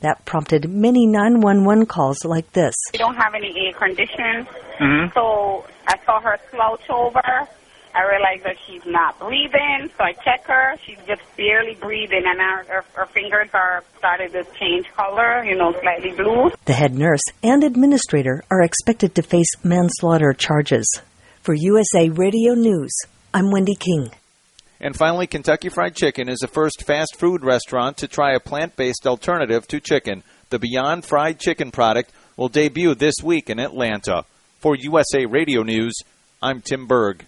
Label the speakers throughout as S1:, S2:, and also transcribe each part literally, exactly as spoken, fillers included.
S1: That prompted many nine one one calls like this.
S2: We don't have any air conditioning, mm-hmm. so I saw her slouch over. I realized that she's not breathing, so I check her. She's just barely breathing, and her, her, her fingers are started to change color, you know, slightly blue.
S1: The head nurse and administrator are expected to face manslaughter charges. For U S A Radio News, I'm Wendy King.
S3: And finally, Kentucky Fried Chicken is the first fast food restaurant to try a plant-based alternative to chicken. The Beyond Fried Chicken product will debut this week in Atlanta. For U S A Radio News, I'm Tim Berg.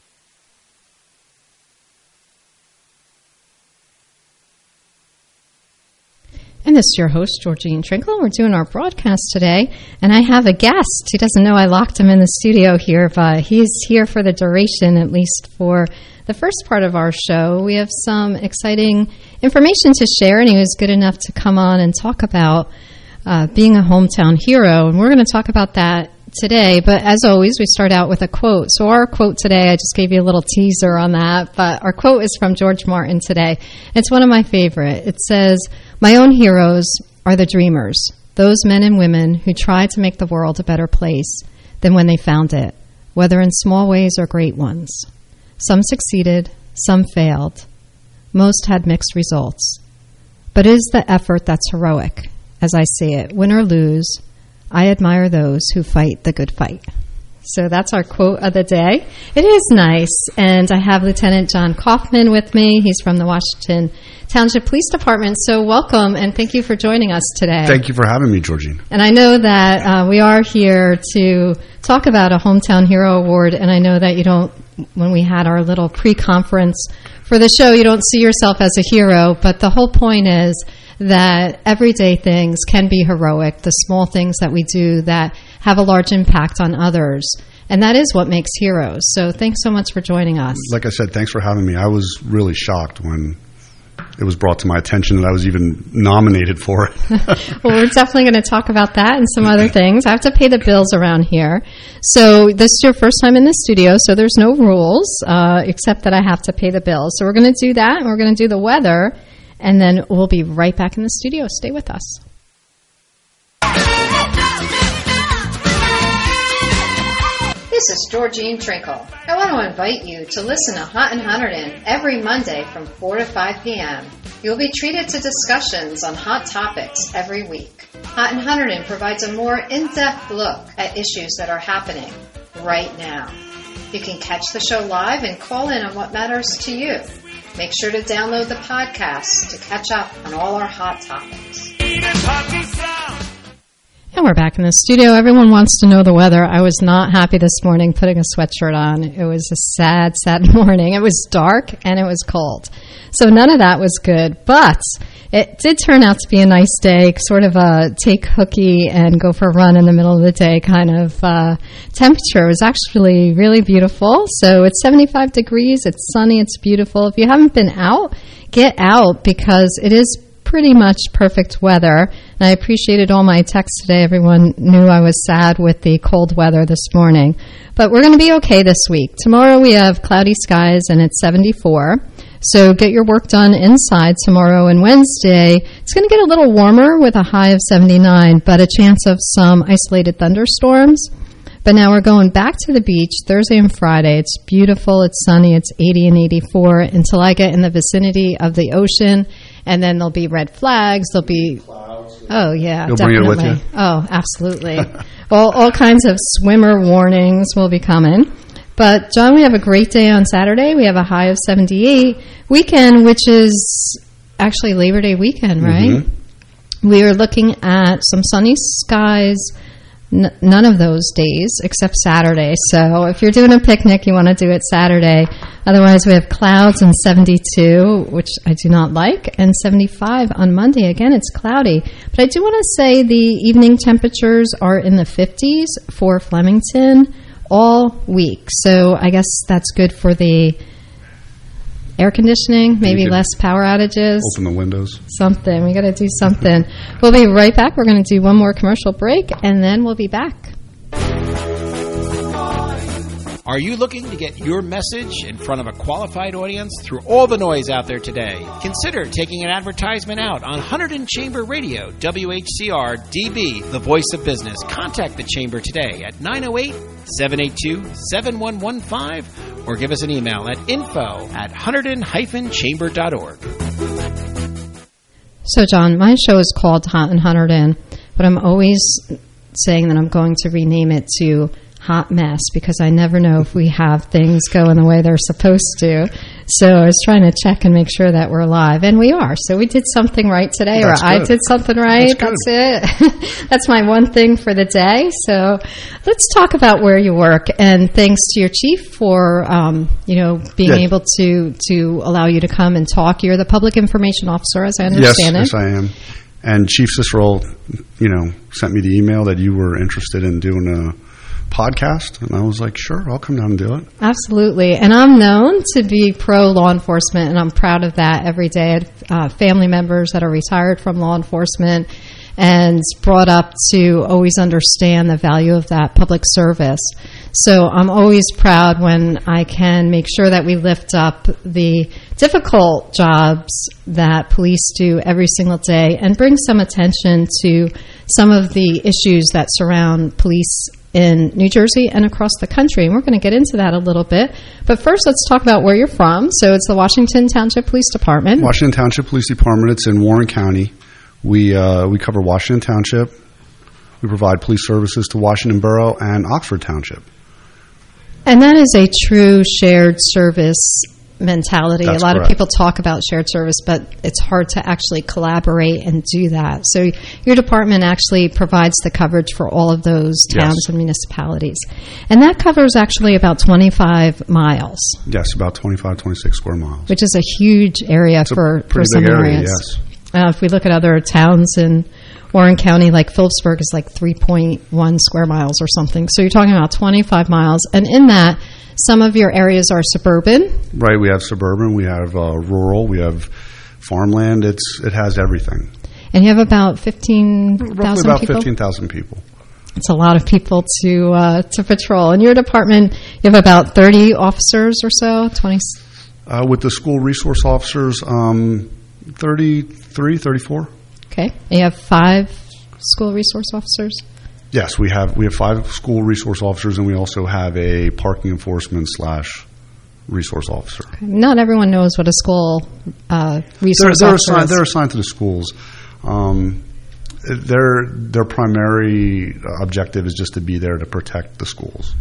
S4: And this is your host, Georgene Trinkle. We're doing our broadcast today, and I have a guest. He doesn't know I locked him in the studio here, but he's here for the duration, at least for the first part of our show. We have some exciting information to share, and he was good enough to come on and talk about uh, being a hometown hero, and we're going to talk about that today. But as always, we start out with a quote. So our quote today, I just gave you a little teaser on that, but our quote is from George Martin today. It's one of my favorite. It says, "My own heroes are the dreamers, those men and women who tried to make the world a better place than when they found it, whether in small ways or great ones. Some succeeded, some failed. Most had mixed results. But it is the effort that's heroic, as I see it. Win or lose, I admire those who fight the good fight." So that's our quote of the day. It is nice, and I have Lieutenant John Kaufman with me. He's from the Washington Township Police Department. So welcome, and thank you for joining us today.
S5: Thank you for having me, Georgene.
S4: And I know that uh, we are here to talk about a Hometown Hero Award, and I know that you don't, when we had our little pre-conference for the show, you don't see yourself as a hero, but the whole point is that everyday things can be heroic, the small things that we do that have a large impact on others. And that is what makes heroes. So thanks so much for joining us.
S5: Like I said, thanks for having me. I was really shocked when it was brought to my attention that I was even nominated for it.
S4: Well, we're definitely going to talk about that and some other things. I have to pay the bills around here. So this is your first time in the studio, so there's no rules uh, except that I have to pay the bills. So we're going to do that, and we're going to do the weather, and then we'll be right back in the studio. Stay with us. This is Georgene Trinkle. I want to invite you to listen to Hot and Hunterdon every Monday from four to five p.m. You'll be treated to discussions on hot topics every week. Hot and Hunterdon provides a more in-depth look at issues that are happening right now. You can catch the show live and call in on what matters to you. Make sure to download the podcast to catch up on all our hot topics. And we're back in the studio. Everyone wants to know the weather. I was not happy this morning putting a sweatshirt on. It was a sad, sad morning. It was dark and it was cold. So none of that was good. But it did turn out to be a nice day, sort of a take hooky and go for a run in the middle of the day kind of uh, temperature. It was actually really beautiful. So it's seventy-five degrees. It's sunny. It's beautiful. If you haven't been out, get out because it is pretty much perfect weather. And I appreciated all my texts today. Everyone knew I was sad with the cold weather this morning. But we're going to be okay this week. Tomorrow we have cloudy skies and it's seventy-four. So get your work done inside tomorrow. And Wednesday, it's going to get a little warmer with a high of seventy-nine, but a chance of some isolated thunderstorms. But now we're going back to the beach Thursday and Friday. It's beautiful. It's sunny. It's eighty and eighty-four until I get in the vicinity of the ocean. And then there'll be red flags. There'll be clouds. Oh, yeah,
S5: You'll
S4: definitely.
S5: Bring it with you?
S4: Oh, absolutely. all, all kinds of swimmer warnings will be coming. But, John, we have a great day on Saturday. We have a high of seventy-eight. Weekend, which is actually Labor Day weekend, right? Mm-hmm. We are looking at some sunny skies, n- none of those days except Saturday. So if you're doing a picnic, you want to do it Saturday. Otherwise, we have clouds and seventy-two, which I do not like, and seventy-five on Monday. Again, it's cloudy. But I do want to say the evening temperatures are in the fifties for Flemington all week. So I guess that's good for the air conditioning, maybe less power outages.
S5: Open the windows.
S4: Something. We got to do something. We'll be right back. We're going to do one more commercial break, and then we'll be back.
S6: Are you looking to get your message in front of a qualified audience through all the noise out there today? Consider taking an advertisement out on Hunterdon Chamber Radio, W H C R D B, the voice of business. Contact the Chamber today at nine oh eight, seven eight two, seven one one five or give us an email at info at hunterdon dash chamber dot org.
S4: So, John, my show is called Hot in Hunterdon, but I'm always saying that I'm going to rename it to Hot Mess because I never know if we have things going the way they're supposed to. So I was trying to check and make sure that we're live, and we are. So we did something right today, That's or good. I did something right. That's, That's it. That's my one thing for the day. So let's talk about where you work, and thanks to your chief for um, you know being yeah. able to to allow you to come and talk. You're the public information officer, as I understand
S5: yes,
S4: it.
S5: Yes, I am. And Chief Cicero, you know, sent me the email that you were interested in doing a podcast, and I was like, sure, I'll come down and do it.
S4: Absolutely. And I'm known to be pro law enforcement, and I'm proud of that every day. I have uh, family members that are retired from law enforcement and brought up to always understand the value of that public service. So I'm always proud when I can make sure that we lift up the difficult jobs that police do every single day and bring some attention to some of the issues that surround police in New Jersey and across the country. And we're going to get into that a little bit. But first, let's talk about where you're from. So it's the Washington Township Police Department.
S5: Washington Township Police Department. It's in Warren County. We uh, we cover Washington Township. We provide police services to Washington Borough and Oxford Township.
S4: And that is a true shared service mentality.
S5: That's
S4: a lot
S5: correct.
S4: of people talk about shared service, but it's hard to actually collaborate and do that. So your department actually provides the coverage for all of those towns
S5: yes.
S4: and municipalities. And that covers actually about twenty-five miles.
S5: Yes, about twenty-five, twenty-six square miles.
S4: Which is a huge area
S5: it's
S4: for,
S5: a
S4: for some
S5: big area,
S4: areas.
S5: Yes.
S4: Uh, if we look at other towns in Warren County, like Phillipsburg is like three point one square miles or something. So you're talking about twenty-five miles. And in that, some of your areas are suburban.
S5: Right. We have suburban. We have uh, rural. We have farmland. It's It has everything.
S4: And you have about fifteen thousand people?
S5: Roughly about fifteen thousand people.
S4: It's a lot of people to uh, to patrol. In your department, you have about thirty officers or so? twenty
S5: Uh, with the school resource officers, um, thirty-three, thirty-four.
S4: Okay. And you have five school resource officers?
S5: Yes, we have we have five school resource officers, and we also have a parking enforcement slash resource officer.
S4: Okay. Not everyone knows what a school uh, resource
S5: they're, they're
S4: officer
S5: assigned,
S4: is.
S5: They're assigned to the schools. Um, their their primary objective is just to be there to protect the schools.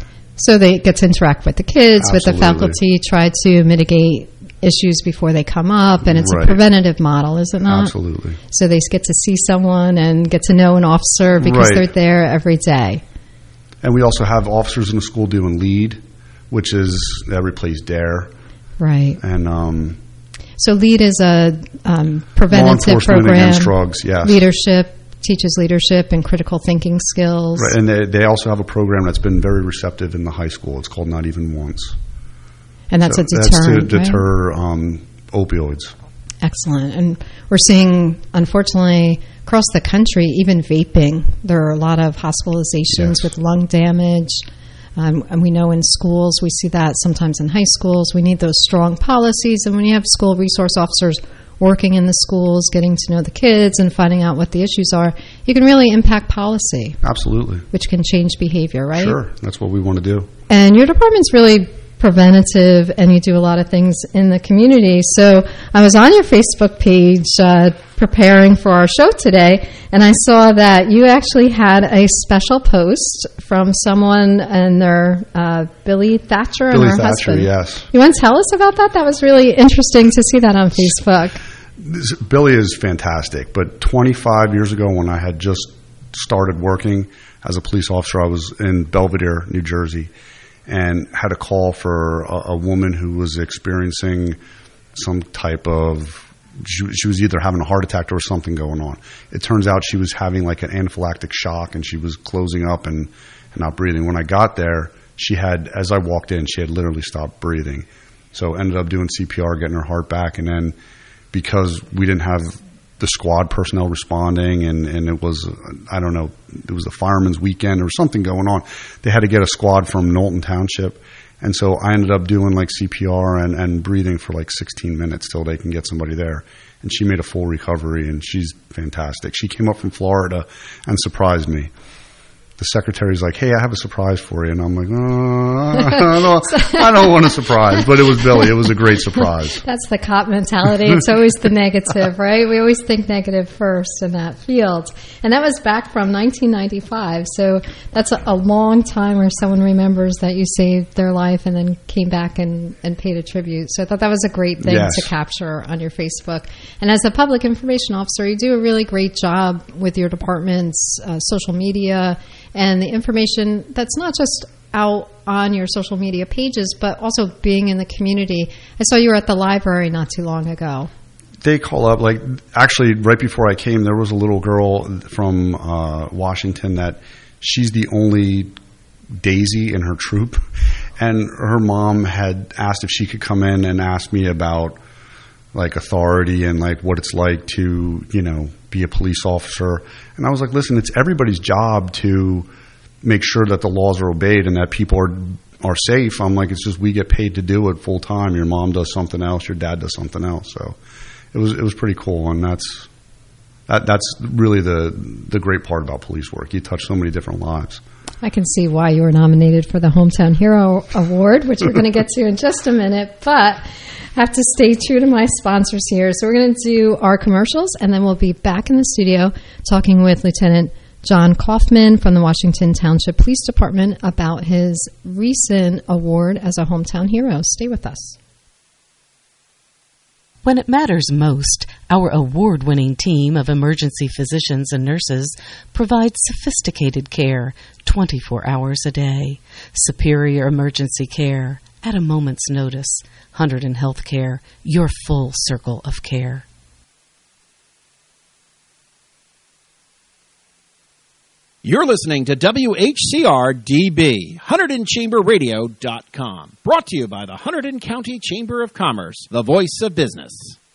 S4: So they get to interact with the kids,
S5: Absolutely.
S4: with the faculty, try to mitigate issues before they come up, and it's
S5: right.
S4: a preventative model, is it not?
S5: Absolutely.
S4: So they get to see someone and get to know an officer because
S5: right.
S4: they're there every day.
S5: And we also have officers in the school doing LEAD, which is that replace DARE.
S4: Right.
S5: And um,
S4: so LEAD is a um,
S5: law
S4: preventative
S5: enforcement
S4: program.
S5: against drugs. Yes.
S4: Leadership, teaches leadership and critical thinking skills.
S5: Right. And they, they also have a program that's been very receptive in the high school. It's called Not Even Once.
S4: And that's
S5: so
S4: a deterrent,
S5: That's to deter
S4: right?
S5: um, opioids.
S4: Excellent. And we're seeing, unfortunately, across the country, even vaping, there are a lot of hospitalizations
S5: yes.
S4: with lung damage. Um, and we know in schools, we see that sometimes in high schools. We need those strong policies. And when you have school resource officers working in the schools, getting to know the kids and finding out what the issues are, you can really impact policy.
S5: Absolutely.
S4: Which can change behavior, right?
S5: Sure. That's what we want to do.
S4: And your department's really preventative, and you do a lot of things in the community. So I was on your Facebook page uh, preparing for our show today, and I saw that you actually had a special post from someone and their uh, Billy Thatcher
S5: Billy
S4: and her
S5: Thatcher,
S4: husband.
S5: yes.
S4: You want to tell us about that? That was really interesting to see that on Facebook.
S5: This, Billy is fantastic, but twenty-five years ago when I had just started working as a police officer, I was in Belvedere, New Jersey, and had a call for a, a woman who was experiencing some type of, she, she was either having a heart attack or something going on. It turns out she was having like an anaphylactic shock, and she was closing up and, and not breathing. When I got there, she had, as I walked in, she had literally stopped breathing. So ended up doing C P R, getting her heart back, and then because we didn't have the squad personnel responding, and, and it was, I don't know, it was a fireman's weekend or something going on. They had to get a squad from Knowlton Township. And so I ended up doing like C P R and, and breathing for like sixteen minutes till they can get somebody there. And she made a full recovery, and she's fantastic. She came up from Florida and surprised me. The secretary's like, hey, I have a surprise for you. And I'm like, oh, I, don't, I don't want a surprise. But it was Billy. It was a great surprise.
S4: That's the cop mentality. It's always the negative, right? We always think negative first in that field. And that was back from nineteen ninety-five. So that's a, a long time where someone remembers that you saved their life and then came back and, and paid a tribute. So I thought that was a great thing yes. to capture on your Facebook. And as a public information officer, you do a really great job with your department's uh, social media and the information that's not just out on your social media pages, but also being in the community. I saw you were at the library not too long ago.
S5: They call up, like, actually, right before I came, there was a little girl from uh, Washington that she's the only Daisy in her troop. And her mom had asked if she could come in and ask me about, like, authority and, like, what it's like to, you know, be a police officer. And I was like, listen, it's everybody's job to make sure that the laws are obeyed and that people are are safe. I'm like, it's just we get paid to do it full time. Your mom does something else, your dad does something else. So it was it was pretty cool, and that's that that's really the the great part about police work. You touch so many different lives.
S4: I can see why you were nominated for the Hometown Hero Award, which we're going to get to in just a minute, but I have to stay true to my sponsors here. So we're going to do our commercials, and then we'll be back in the studio talking with Lieutenant John Kaufman from the Washington Township Police Department about his recent award as a Hometown Hero. Stay with us.
S7: When it matters most, our award-winning team of emergency physicians and nurses provides sophisticated care twenty-four hours a day. Superior emergency care at a moment's notice. Hunterdon Healthcare, your full circle of care.
S6: You're listening to W H C R D B, Hunterdon Chamber Radio dot com. Brought to you by the Hunterdon County Chamber of Commerce, the voice of business.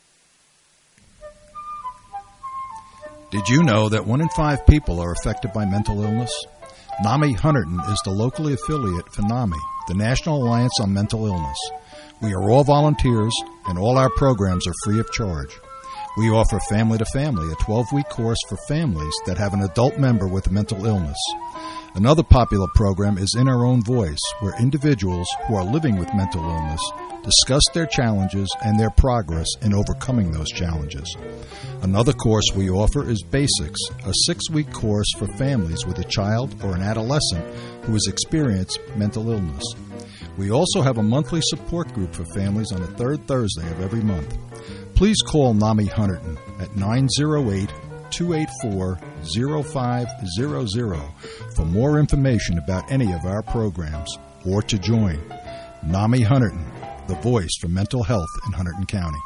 S8: Did you know that one in five people are affected by mental illness? NAMI Hunterdon is the locally affiliate for NAMI, the National Alliance on Mental Illness. We are all volunteers, and all our programs are free of charge. We offer Family to Family, a twelve-week course for families that have an adult member with a mental illness. Another popular program is In Our Own Voice, where individuals who are living with mental illness discuss their challenges and their progress in overcoming those challenges. Another course we offer is Basics, a six-week course for families with a child or an adolescent who has experienced mental illness. We also have a monthly support group for families on the third Thursday of every month. Please call NAMI Hunterdon at nine oh eight, two eight four, oh five hundred for more information about any of our programs or to join. NAMI Hunterdon, the voice for mental health in Hunterdon County.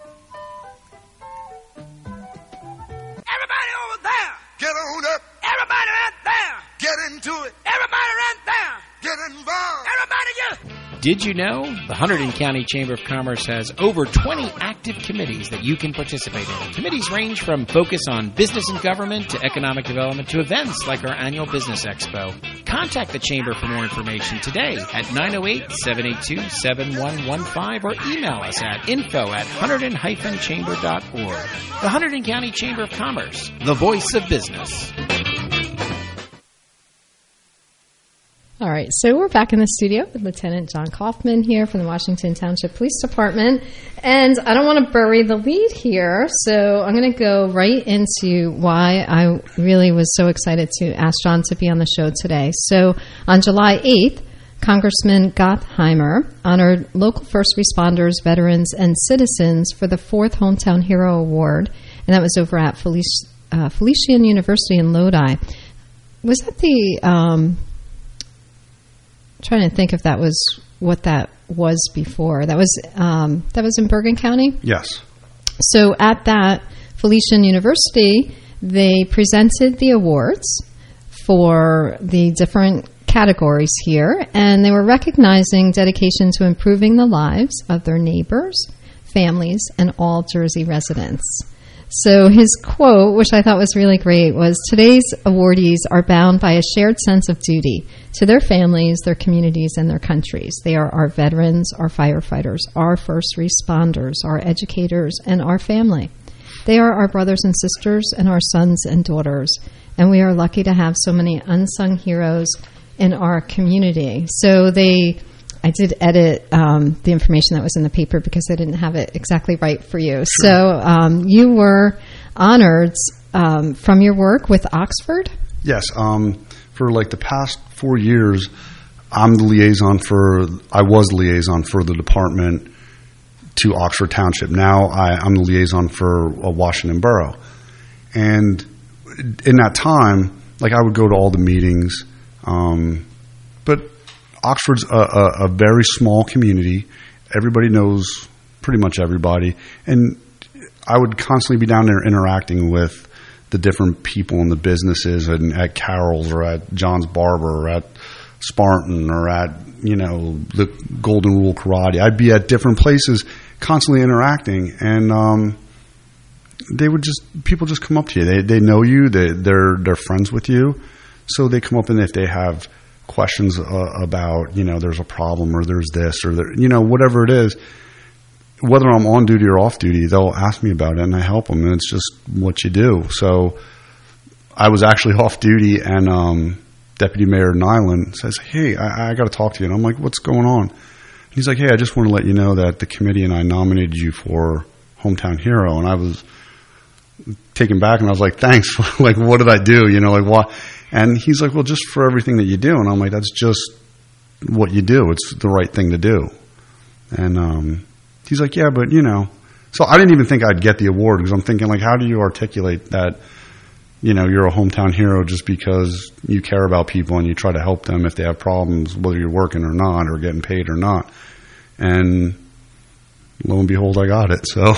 S9: Everybody over there, get on up. Everybody right there, get into it. Everybody right there, get involved. Everybody get...
S6: Did you know the Hunterdon County Chamber of Commerce has over twenty active committees that you can participate in? Committees range from focus on business and government to economic development to events like our annual Business Expo. Contact the Chamber for more information today at nine oh eight, seven eight two, seven one one five or email us at info at hunterdon dash chamber dot org. The Hunterdon County Chamber of Commerce, the voice of business.
S4: All right, so we're back in the studio with Lieutenant John Kaufman here from the Washington Township Police Department. And I don't want to bury the lead here, so I'm going to go right into why I really was so excited to ask John to be on the show today. So on July eighth, Congressman Gottheimer honored local first responders, veterans, and citizens for the fourth Hometown Hero Award, and that was over at Felic- uh, Felician University in Lodi. Was that the... Um, trying to think if that was what that was before. That was um, that was in Bergen County?
S5: Yes.
S4: So at that Felician University, they presented the awards for the different categories here, and they were recognizing dedication to improving the lives of their neighbors, families, and all Jersey residents. So his quote, which I thought was really great, was, "Today's awardees are bound by a shared sense of duty to their families, their communities, and their countries. They are our veterans, our firefighters, our first responders, our educators, and our family. They are our brothers and sisters and our sons and daughters, and we are lucky to have so many unsung heroes in our community." So they... I did edit um, the information that was in the paper because I didn't have it exactly right for you. Sure. So um, you were honored um, from your work with Oxford?
S5: Yes. Um, for like the past four years, I'm the liaison for, I was the liaison for the department to Oxford Township. Now I, I'm the liaison for uh, Washington Borough. And in that time, like I would go to all the meetings, um, but Oxford's a, a, a very small community. Everybody knows pretty much everybody. And I would constantly be down there interacting with the different people in the businesses and at Carol's or at John's Barber or at Spartan or at, you know, the Golden Rule Karate. I'd be at different places constantly interacting. And um, they would just, people just come up to you. They they know you. They, they're, they're friends with you. So they come up and if they have questions uh, about, you know, there's a problem or there's this or there, you know, whatever it is, whether I'm on duty or off duty, they'll ask me about it and I help them, and it's just what you do. So I was actually off duty and um, Deputy Mayor Nyland says, "Hey, I, I got to talk to you." And I'm like, "What's going on?" And he's like, "Hey, I just want to let you know that the committee and I nominated you for Hometown Hero." And I was taken back and I was like, "Thanks." Like, what did I do? You know, like what? And he's like, "Well, just for everything that you do." And I'm like, "That's just what you do. It's the right thing to do." And um, he's like, "Yeah, but, you know." So I didn't even think I'd get the award because I'm thinking, like, how do you articulate that, you know, you're a hometown hero just because you care about people and you try to help them if they have problems, whether you're working or not or getting paid or not. And lo and behold, I got it. So...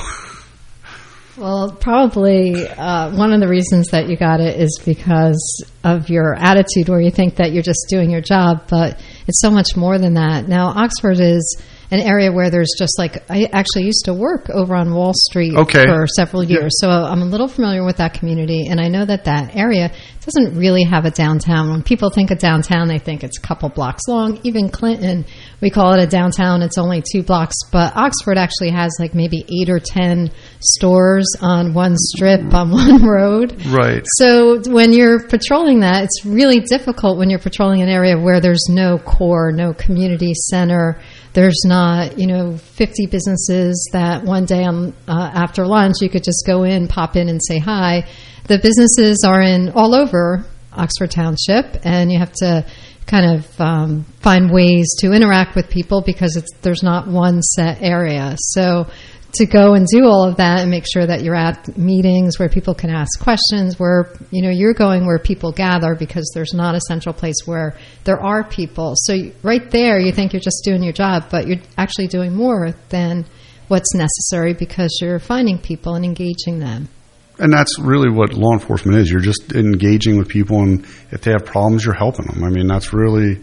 S4: Well, probably uh, one of the reasons that you got it is because of your attitude where you think that you're just doing your job, but it's so much more than that. Now, Oxford is an area where there's just like, I actually used to work over on Wall Street okay. for several years, yeah. So I'm a little familiar with that community, and I know that that area doesn't really have a downtown. When people think of downtown, they think it's a couple blocks long. Even Clinton, we call it a downtown, it's only two blocks, but Oxford actually has like maybe eight or ten stores on one strip, on one road.
S5: Right.
S4: So when you're patrolling that, it's really difficult when you're patrolling an area where there's no core, no community center. There's not, you know, fifty businesses that one day on, uh, after lunch you could just go in, pop in and say hi. The businesses are in all over Oxford Township, and you have to kind of um, find ways to interact with people because it's, there's not one set area. So to go and do all of that and make sure that you're at meetings where people can ask questions, where, you know, you're going where people gather because there's not a central place where there are people. So right there, you think you're just doing your job, but you're actually doing more than what's necessary because you're finding people and engaging them.
S5: And that's really what law enforcement is. You're just engaging with people, and if they have problems, you're helping them. I mean, that's really,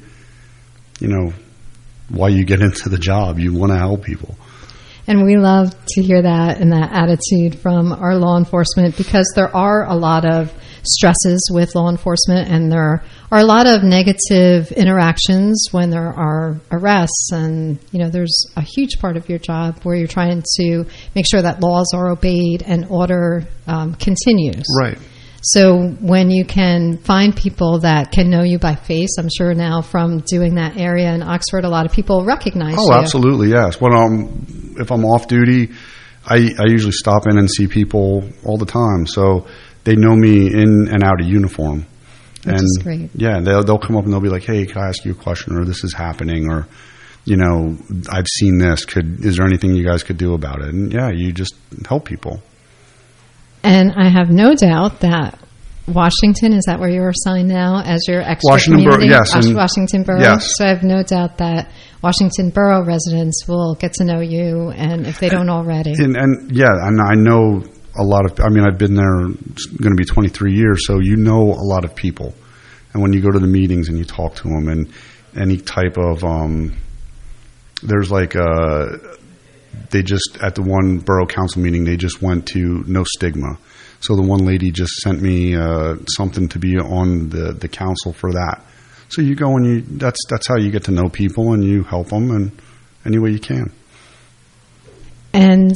S5: you know, why you get into the job. You want to help people.
S4: And we love to hear that and that attitude from our law enforcement because there are a lot of stresses with law enforcement, and there are a lot of negative interactions when there are arrests. And, you know, there's a huge part of your job where you're trying to make sure that laws are obeyed and order um, continues.
S5: Right.
S4: So when you can find people that can know you by face, I'm sure now from doing that area in Oxford, a lot of people recognize
S5: oh,
S4: you.
S5: Oh, absolutely, yes. When I'm, if I'm off duty, I, I usually stop in and see people all the time. So they know me in and out of uniform.
S4: Which
S5: and
S4: is great.
S5: Yeah, they'll, they'll come up and they'll be like, "Hey, can I ask you a question?" Or "This is happening," or, you know, "I've seen this. Could is there anything you guys could do about it?" And yeah, you just help people.
S4: And I have no doubt that Washington, is that where you're assigned now as your extra
S5: Washington
S4: community?
S5: Borough, yes.
S4: Wash- Washington Borough.
S5: Yes.
S4: So I have no doubt that Washington Borough residents will get to know you, and if they don't already.
S5: And, and yeah, and I know a lot of, I mean, I've been there, it's going to be twenty-three years, so you know a lot of people. And when you go to the meetings and you talk to them, and any type of, um, there's like a, they just, at the one borough council meeting, they just went to No Stigma. So the one lady just sent me uh, something to be on the, the council for that. So you go and you that's that's how you get to know people and you help them in any way you can.
S4: And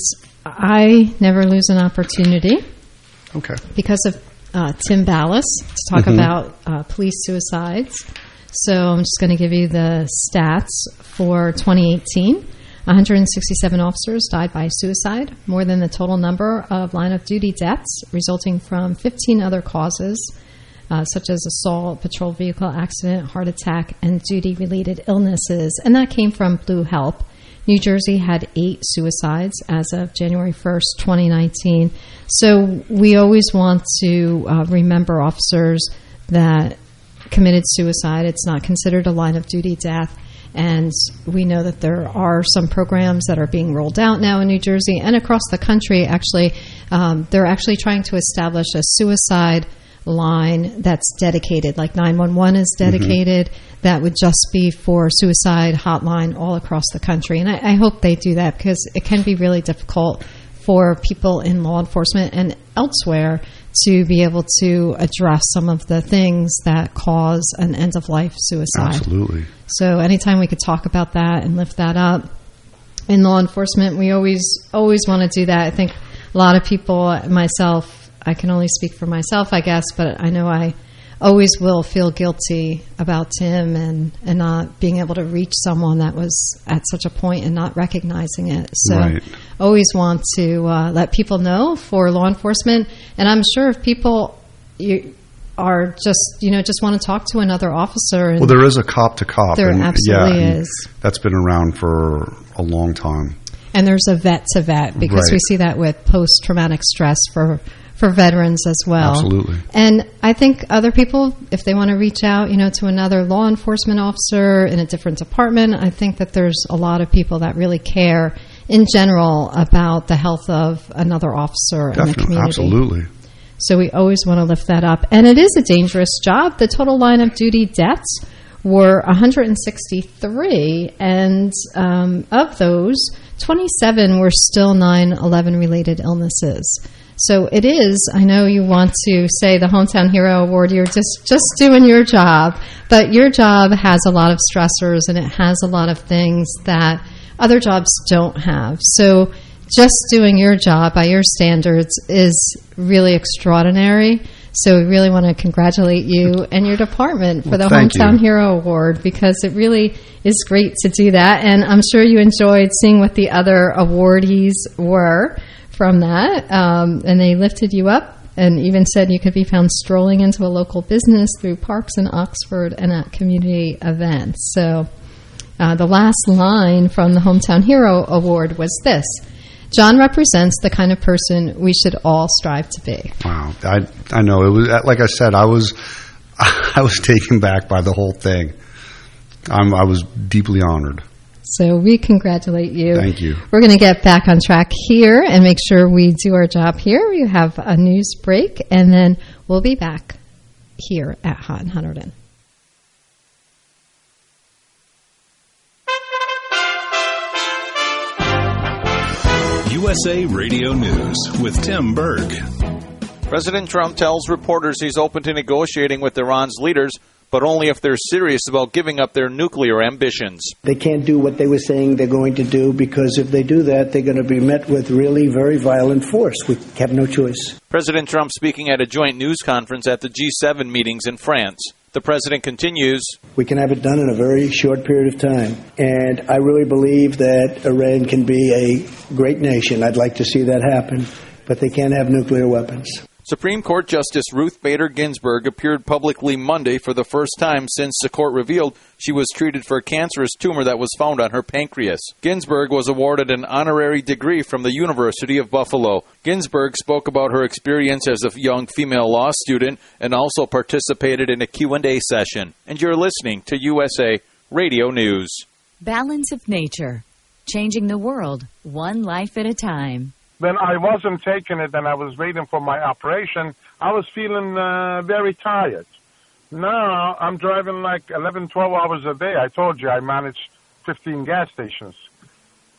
S4: I never lose an opportunity.
S5: Okay. Because
S4: of uh, Tim Ballas to talk mm-hmm. about uh, police suicides. So I'm just going to give you the stats for twenty eighteen. one hundred sixty-seven officers died by suicide, more than the total number of line-of-duty deaths resulting from fifteen other causes, uh, such as assault, patrol vehicle accident, heart attack, and duty-related illnesses. And that came from Blue Help. New Jersey had eight suicides as of January first, twenty nineteen. So we always want to uh, remember officers that committed suicide. It's not considered a line-of-duty death. And we know that there are some programs that are being rolled out now in New Jersey and across the country. Actually, um, they're actually trying to establish a suicide line that's dedicated, like nine one one is dedicated. Mm-hmm. That would just be for suicide hotline all across the country. And I, I hope they do that because it can be really difficult for people in law enforcement and elsewhere to be able to address some of the things that cause an end-of-life suicide.
S5: Absolutely.
S4: So anytime we could talk about that and lift that up in law enforcement, we always always want to do that. I think a lot of people, myself, I can only speak for myself, I guess, but I know I always will feel guilty about Tim and, and not being able to reach someone that was at such a point and not recognizing it. So
S5: right.
S4: always want to uh, let people know for law enforcement. And I'm sure if people you, are just, you know, just want to talk to another officer. And
S5: well, there is a cop to cop.
S4: There
S5: and,
S4: absolutely
S5: yeah,
S4: is.
S5: That's been around for a long time.
S4: And there's a vet to vet because
S5: right.
S4: we see that with post-traumatic stress for for veterans as well.
S5: Absolutely.
S4: And I think other people, if they want to reach out, you know, to another law enforcement officer in a different department, I think that there's a lot of people that really care in general about the health of another officer
S5: Definitely.
S4: in the community.
S5: Absolutely.
S4: So we always want to lift that up. And it is a dangerous job. The total line of duty deaths were one hundred sixty-three, and um, of those, twenty-seven were still nine eleven related illnesses. So it is, I know you want to say the Hometown Hero Award, you're just, just doing your job, but your job has a lot of stressors and it has a lot of things that other jobs don't have. So just doing your job by your standards is really extraordinary. So we really want to congratulate you and your department for
S5: well,
S4: the Hometown
S5: you.
S4: Hero Award because it really is great to do that. And I'm sure you enjoyed seeing what the other awardees were from that, um, and they lifted you up and even said you could be found strolling into a local business through parks in Oxford and at community events. So uh, the last line from the Hometown Hero Award was this: John represents the kind of person we should all strive to be.
S5: Wow, I I know it was like I said, I was I was taken back by the whole thing. I'm, I was deeply honored.
S4: So we congratulate you.
S5: Thank you.
S4: We're going to get back on track here and make sure we do our job here. We have a news break, and then we'll be back here at Hot and Hunterdon.
S10: U S A Radio News with Tim Berg.
S3: President Trump tells reporters he's open to negotiating with Iran's leaders, but only if they're serious about giving up their nuclear ambitions.
S11: They can't do what they were saying they're going to do, because if they do that, they're going to be met with really very violent force. We have no choice.
S3: President Trump speaking at a joint news conference at the G seven meetings in France. The president continues,
S11: we can have it done in a very short period of time. And I really believe that Iran can be a great nation. I'd like to see that happen, but they can't have nuclear weapons.
S3: Supreme Court Justice Ruth Bader Ginsburg appeared publicly Monday for the first time since the court revealed she was treated for a cancerous tumor that was found on her pancreas. Ginsburg was awarded an honorary degree from the University of Buffalo. Ginsburg spoke about her experience as a young female law student and also participated in a Q and A session. And you're listening to U S A Radio News.
S12: Balance of nature, changing the world one life at a time.
S13: When I wasn't taking it and I was waiting for my operation, I was feeling uh, very tired. Now I'm driving like eleven, twelve hours a day. I told you I manage fifteen gas stations.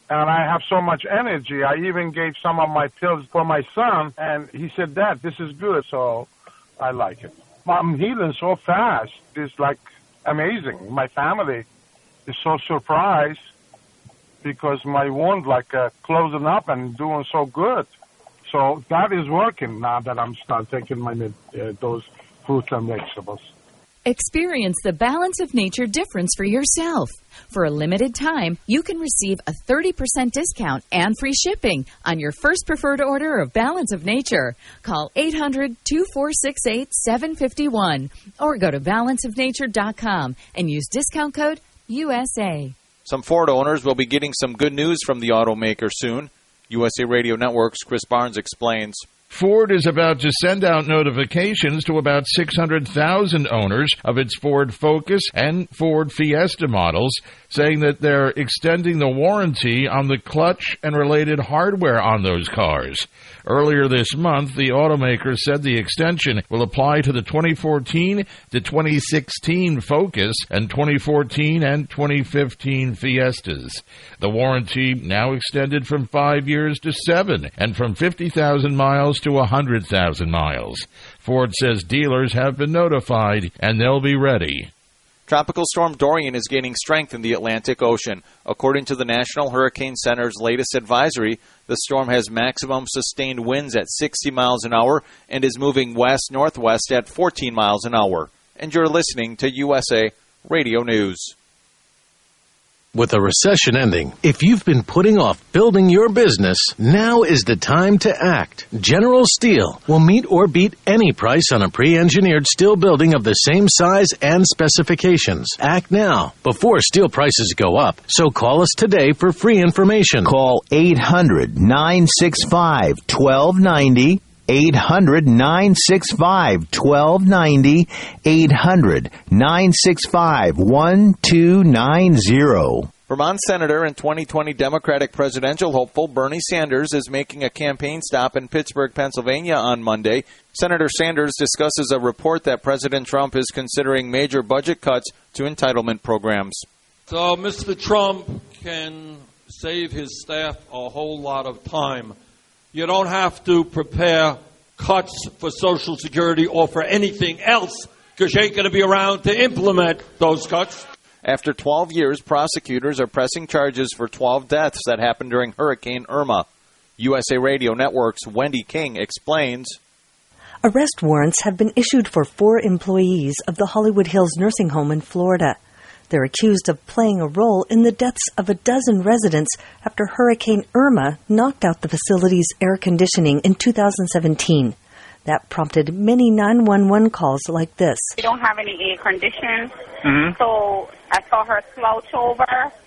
S13: and I have so much energy. I even gave some of my pills for my son, and he said, Dad, this is good, so I like it. I'm healing so fast. It's like amazing. My family is so surprised because my wound like uh, closing up and doing so good. So that is working now that I'm start taking my uh, those fruits and vegetables.
S12: Experience the Balance of Nature difference for yourself. For a limited time, you can receive a thirty percent discount and free shipping on your first preferred order of Balance of Nature. Call eight hundred, two four six eight, seven five one or go to balance of nature dot com and use discount code U S A.
S3: Some Ford owners will be getting some good news from the automaker soon. U S A Radio Network's Chris Barnes explains.
S14: Ford is about to send out notifications to about six hundred thousand owners of its Ford Focus and Ford Fiesta models, saying that they're extending the warranty on the clutch and related hardware on those cars. Earlier this month, the automaker said the extension will apply to the twenty fourteen to twenty sixteen Focus and twenty fourteen and twenty fifteen Fiestas. The warranty now extended from five years to seven and from fifty thousand miles to one hundred thousand miles. Ford says dealers have been notified and they'll be ready.
S3: Tropical storm Dorian is gaining strength in the Atlantic Ocean. According to the National Hurricane Center's latest advisory, the storm has maximum sustained winds at sixty miles an hour and is moving west-northwest at fourteen miles an hour. And you're listening to U S A Radio News.
S15: With a recession ending, if you've been putting off building your business, now is the time to act. General Steel will meet or beat any price on a pre-engineered steel building of the same size and specifications. Act now, before steel prices go up. So call us today for free information.
S16: Call eight hundred, nine six five, one two nine zero. eight hundred, nine six five, one two nine zero. eight hundred, nine six five, one two nine zero.
S3: Vermont Senator and twenty twenty Democratic presidential hopeful Bernie Sanders is making a campaign stop in Pittsburgh, Pennsylvania on Monday. Senator Sanders discusses a report that President Trump is considering major budget cuts to entitlement programs.
S17: So Mister Trump can save his staff a whole lot of time. You don't have to prepare cuts for Social Security or for anything else because you ain't going to be around to implement those cuts.
S3: After twelve years, prosecutors are pressing charges for twelve deaths that happened during Hurricane Irma. U S A Radio Network's Wendy King explains.
S1: Arrest warrants have been issued for four employees of the Hollywood Hills nursing home in Florida. They're accused of playing a role in the deaths of a dozen residents after Hurricane Irma knocked out the facility's air conditioning in two thousand seventeen. That prompted many nine one one calls like this.
S2: We don't have any air conditions,
S3: Mm-hmm.
S2: so I saw her slouch over.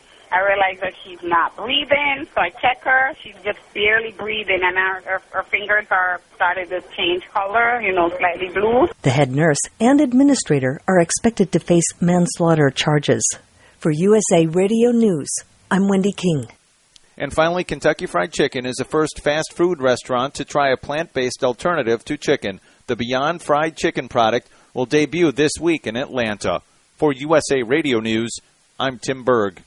S2: I realized that she's not breathing, so I check her. She's just barely breathing, and her, her, her fingers are started to change color, you know, slightly blue.
S1: The head nurse and administrator are expected to face manslaughter charges. For U S A Radio News, I'm Wendy King.
S3: And finally, Kentucky Fried Chicken is the first fast food restaurant to try a plant-based alternative to chicken. The Beyond Fried Chicken product will debut this week in Atlanta. For U S A Radio News, I'm Tim Berg.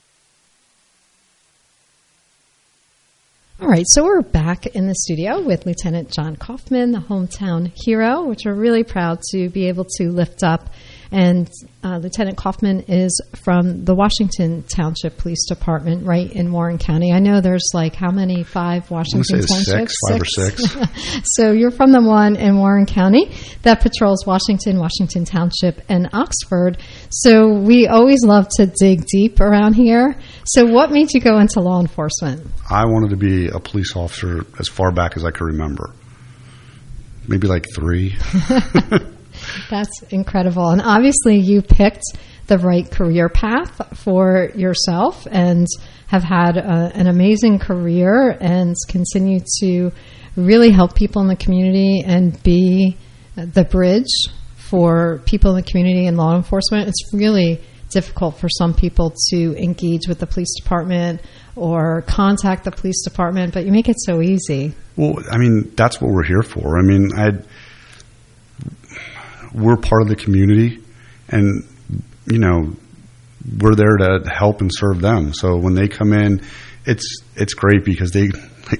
S4: All right, so we're back in the studio with Lieutenant John Kaufman, the hometown hero, which we're really proud to be able to lift up. And uh, Lieutenant Kaufman is from the Washington Township Police Department, right in Warren County. I know there's like how many? Five Washington Townships?
S5: Six, five or six.
S4: So you're from the one in Warren County that patrols Washington, Washington Township, and Oxford. So we always love to dig deep around here. So what made you go into law enforcement?
S5: I wanted to be a police officer as far back as I could remember. Maybe like three.
S4: That's incredible. And obviously you picked the right career path for yourself and have had a, an amazing career and continue to really help people in the community and be the bridge for people in the community and law enforcement. It's really difficult for some people to engage with the police department or contact the police department, but you make it so easy.
S5: Well, I mean, that's what we're here for. I mean, I'd, we're part of the community, and, you know, we're there to help and serve them. So when they come in it's it's great because they like,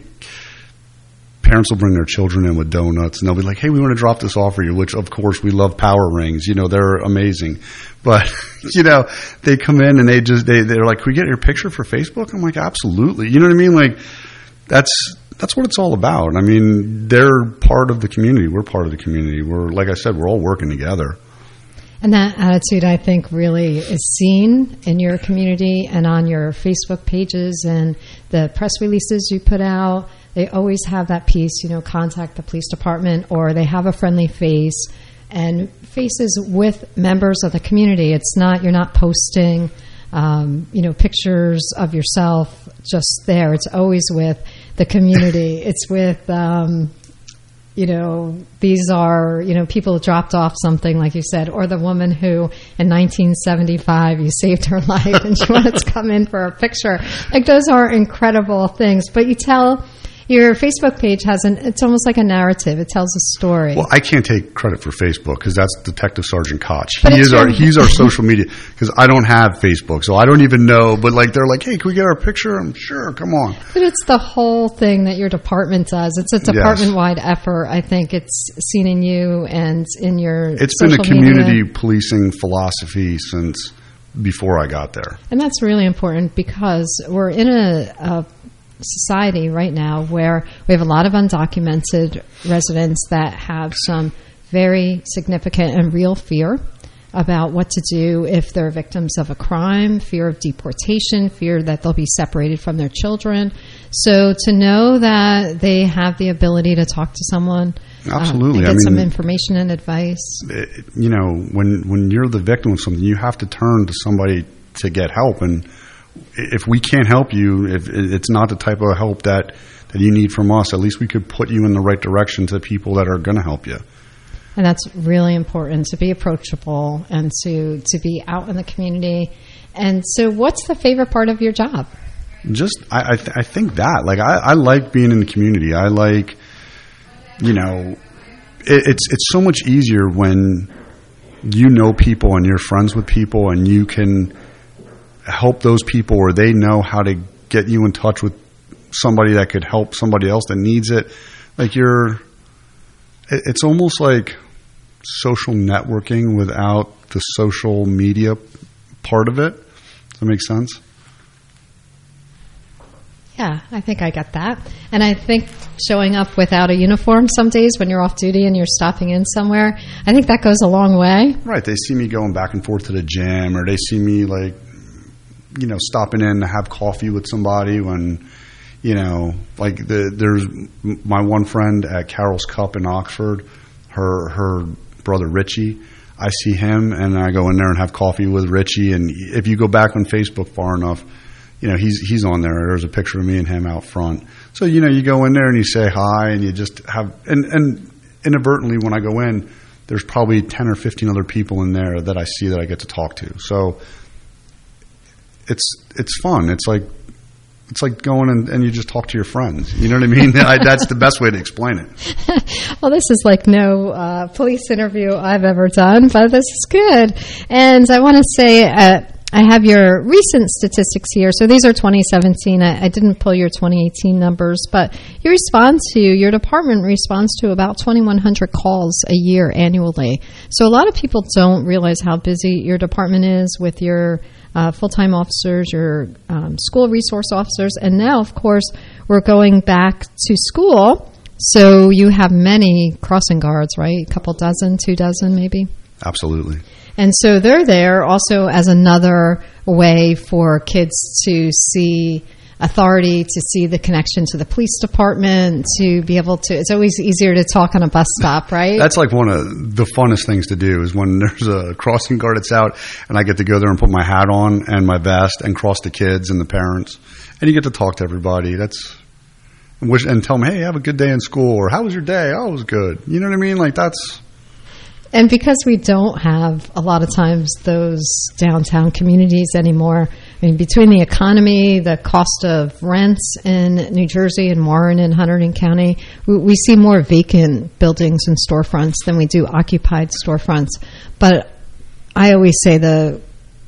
S5: parents will bring their children in with donuts and they'll be like, hey, we want to drop this off for you, which of course we love Power Rings. You know, they're amazing. But, you know, they come in and they just, they, they're like, can we get your picture for Facebook? I'm like, absolutely. You know what I mean? Like, that's, that's what it's all about. I mean, they're part of the community. We're part of the community. We're, like I said, we're all working together.
S4: And that attitude, I think, really is seen in your community and on your Facebook pages and the press releases you put out. They always have that piece, you know, contact the police department, or they have a friendly face and faces with members of the community. It's not, you're not posting, um, you know, pictures of yourself just there. It's always with the community. It's with, um, you know, these are, you know, people dropped off something, like you said, or the woman who in nineteen seventy-five you saved her life and she wanted to come in for a picture. Like, those are incredible things. But you tell, your Facebook page has an, it's almost like a narrative. It tells a story.
S5: Well, I can't take credit for Facebook because that's Detective Sergeant Koch. He is our, he's our social media, because I don't have Facebook, so I don't even know. But like, they're like, hey, can we get our picture? I'm sure, come on.
S4: But it's the whole thing that your department does. It's a department-wide yes. effort. I think it's seen in you and in your
S5: It's
S4: social
S5: been a community
S4: media.
S5: policing philosophy since before I got there.
S4: And that's really important because we're in a, a society right now where we have a lot of undocumented residents that have some very significant and real fear about what to do if they're victims of a crime, fear of deportation, fear that they'll be separated from their children. So to know that they have the ability to talk to someone,
S5: absolutely,
S4: um, and get
S5: I mean,
S4: some information and advice.
S5: It, you know, when when you're the victim of something, you have to turn to somebody to get help. And if we can't help you, if it's not the type of help that, that you need from us, at least we could put you in the right direction to people that are going to help you.
S4: And that's really important, to be approachable and to, to be out in the community. And so what's the favorite part of your job?
S5: Just, I I, th- I think that. Like, I, I like being in the community. I like, you know, it, it's it's so much easier when you know people and you're friends with people and you can help those people, or they know how to get you in touch with somebody that could help somebody else that needs it. Like, you're, it's almost like social networking without the social media part of it. Does that make sense?
S4: Yeah, I think I get that. And I think showing up without a uniform some days when you're off duty and you're stopping in somewhere, I think that goes a long way.
S5: Right. They see me going back and forth to the gym, or they see me, like, you know, stopping in to have coffee with somebody when, you know, like the, there's my one friend at Carol's Cup in Oxford, her her brother Richie. I see him and I go in there and have coffee with Richie. And if you go back on Facebook far enough, you know, he's he's on there. There's a picture of me and him out front. So, you know, you go in there and you say hi and you just have, and, and inadvertently when I go in, there's probably ten or fifteen other people in there that I see that I get to talk to. So it's it's fun. It's like it's like going and, and you just talk to your friends. You know what I mean? I, that's the best way to explain it.
S4: Well, this is like no uh, police interview I've ever done, but this is good. And I want to say uh, I have your recent statistics here. So these are twenty seventeen. I, I didn't pull your twenty eighteen numbers, but you respond to, your department responds to about twenty-one hundred calls a year annually. So a lot of people don't realize how busy your department is with your Uh, full-time officers, your um, school resource officers, and now, of course, we're going back to school, so you have many crossing guards, right? A couple dozen, two dozen maybe?
S5: Absolutely.
S4: And so they're there also as another way for kids to see authority, to see the connection to the police department, to be able to, it's always easier to talk on a bus stop, right?
S5: That's like one of the funnest things to do is when there's a crossing guard that's out and I get to go there and put my hat on and my vest and cross the kids and the parents, and you get to talk to everybody. That's, and tell them, hey, have a good day in school, or how was your day? Oh, it was good. You know what I mean? Like, that's...
S4: And because we don't have a lot of times those downtown communities anymore, I mean, between the economy, the cost of rents in New Jersey and Warren and Hunterdon County, we, we see more vacant buildings and storefronts than we do occupied storefronts. But I always say the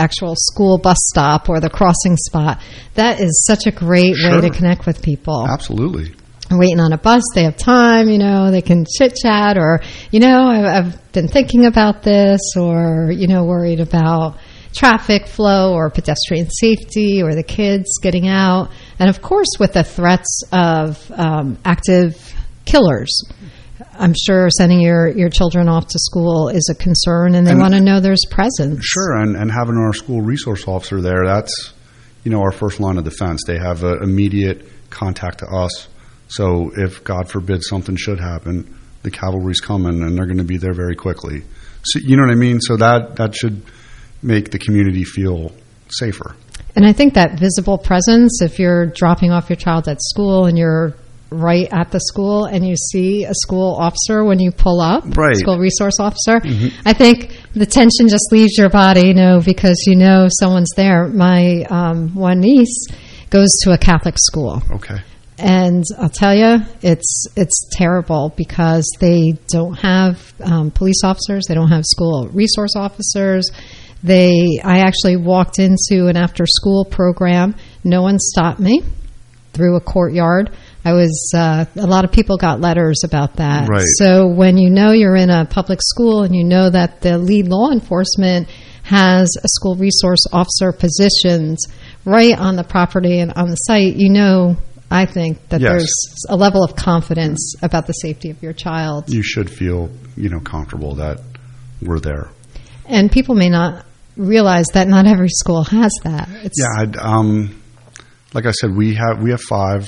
S4: actual school bus stop or the crossing spot. That is such a great
S5: Sure.
S4: way to connect with people.
S5: Absolutely.
S4: Waiting on a bus, they have time, you know, they can chit chat, or, you know, I've, I've been thinking about this, or, you know, worried about traffic flow or pedestrian safety or the kids getting out. And of course, with the threats of um, active killers, I'm sure sending your, your children off to school is a concern, and they want to know there's presence.
S5: Sure, and, and having our school resource officer there, that's, you know, our first line of defense. They have a immediate contact to us. So if, God forbid, something should happen, the cavalry's coming, and they're going to be there very quickly. So, you know what I mean? So that, that should make the community feel safer.
S4: And I think that visible presence, if you're dropping off your child at school and you're right at the school and you see a school officer when you pull up,
S5: right.
S4: school resource officer,
S5: Mm-hmm.
S4: I think the tension just leaves your body, you know, because you know someone's there. My um, one niece goes to a Catholic school.
S5: Okay.
S4: And I'll tell you, it's it's terrible because they don't have um, police officers. They don't have school resource officers. They, I actually walked into an after-school program. No one stopped me through a courtyard. I was, uh, a lot of people got letters about that.
S5: Right.
S4: So when you know you're in a public school and you know that the lead law enforcement has a school resource officer positions right on the property and on the site, you know, I think that
S5: Yes.
S4: there's a level of confidence about the safety of your child.
S5: You should feel, you know, comfortable that we're there.
S4: And people may not realize that not every school has that. It's
S5: Yeah, I'd, um, like I said, we have we have five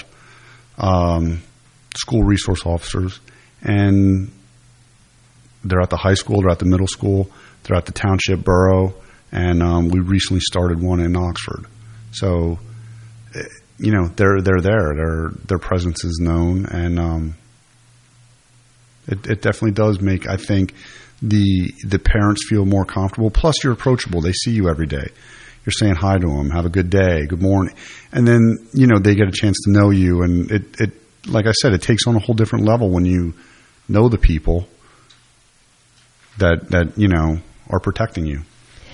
S5: um, school resource officers, and they're at the high school, they're at the middle school, they're at the township borough, and um, we recently started one in Oxford. So, you know, they're they're there. Their their presence is known, and um, it it definitely does make, I think, the the parents feel more comfortable. Plus, you're approachable. They see you every day. You're saying hi to them, have a good day, good morning, and then, you know, they get a chance to know you. And it, it like I said, it takes on a whole different level when you know the people that that you know are protecting you.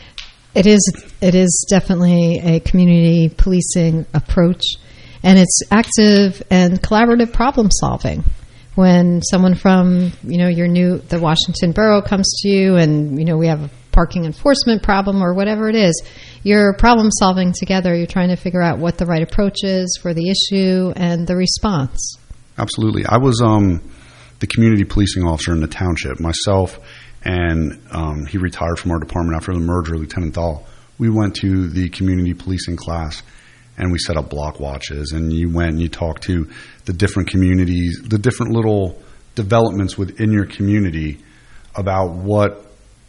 S4: It is it is definitely a community policing approach, and it's active and collaborative problem solving. When someone from, you know, your new the Washington Borough comes to you, and, you know, we have a parking enforcement problem or whatever it is, you're problem solving together. You're trying to figure out what the right approach is for the issue and the response.
S5: Absolutely. I was um, the community policing officer in the township myself. And um, he retired from our department after the merger, Lieutenant Dahl. We went to the community policing class, and we set up block watches. And you went and you talked to the different communities, the different little developments within your community about what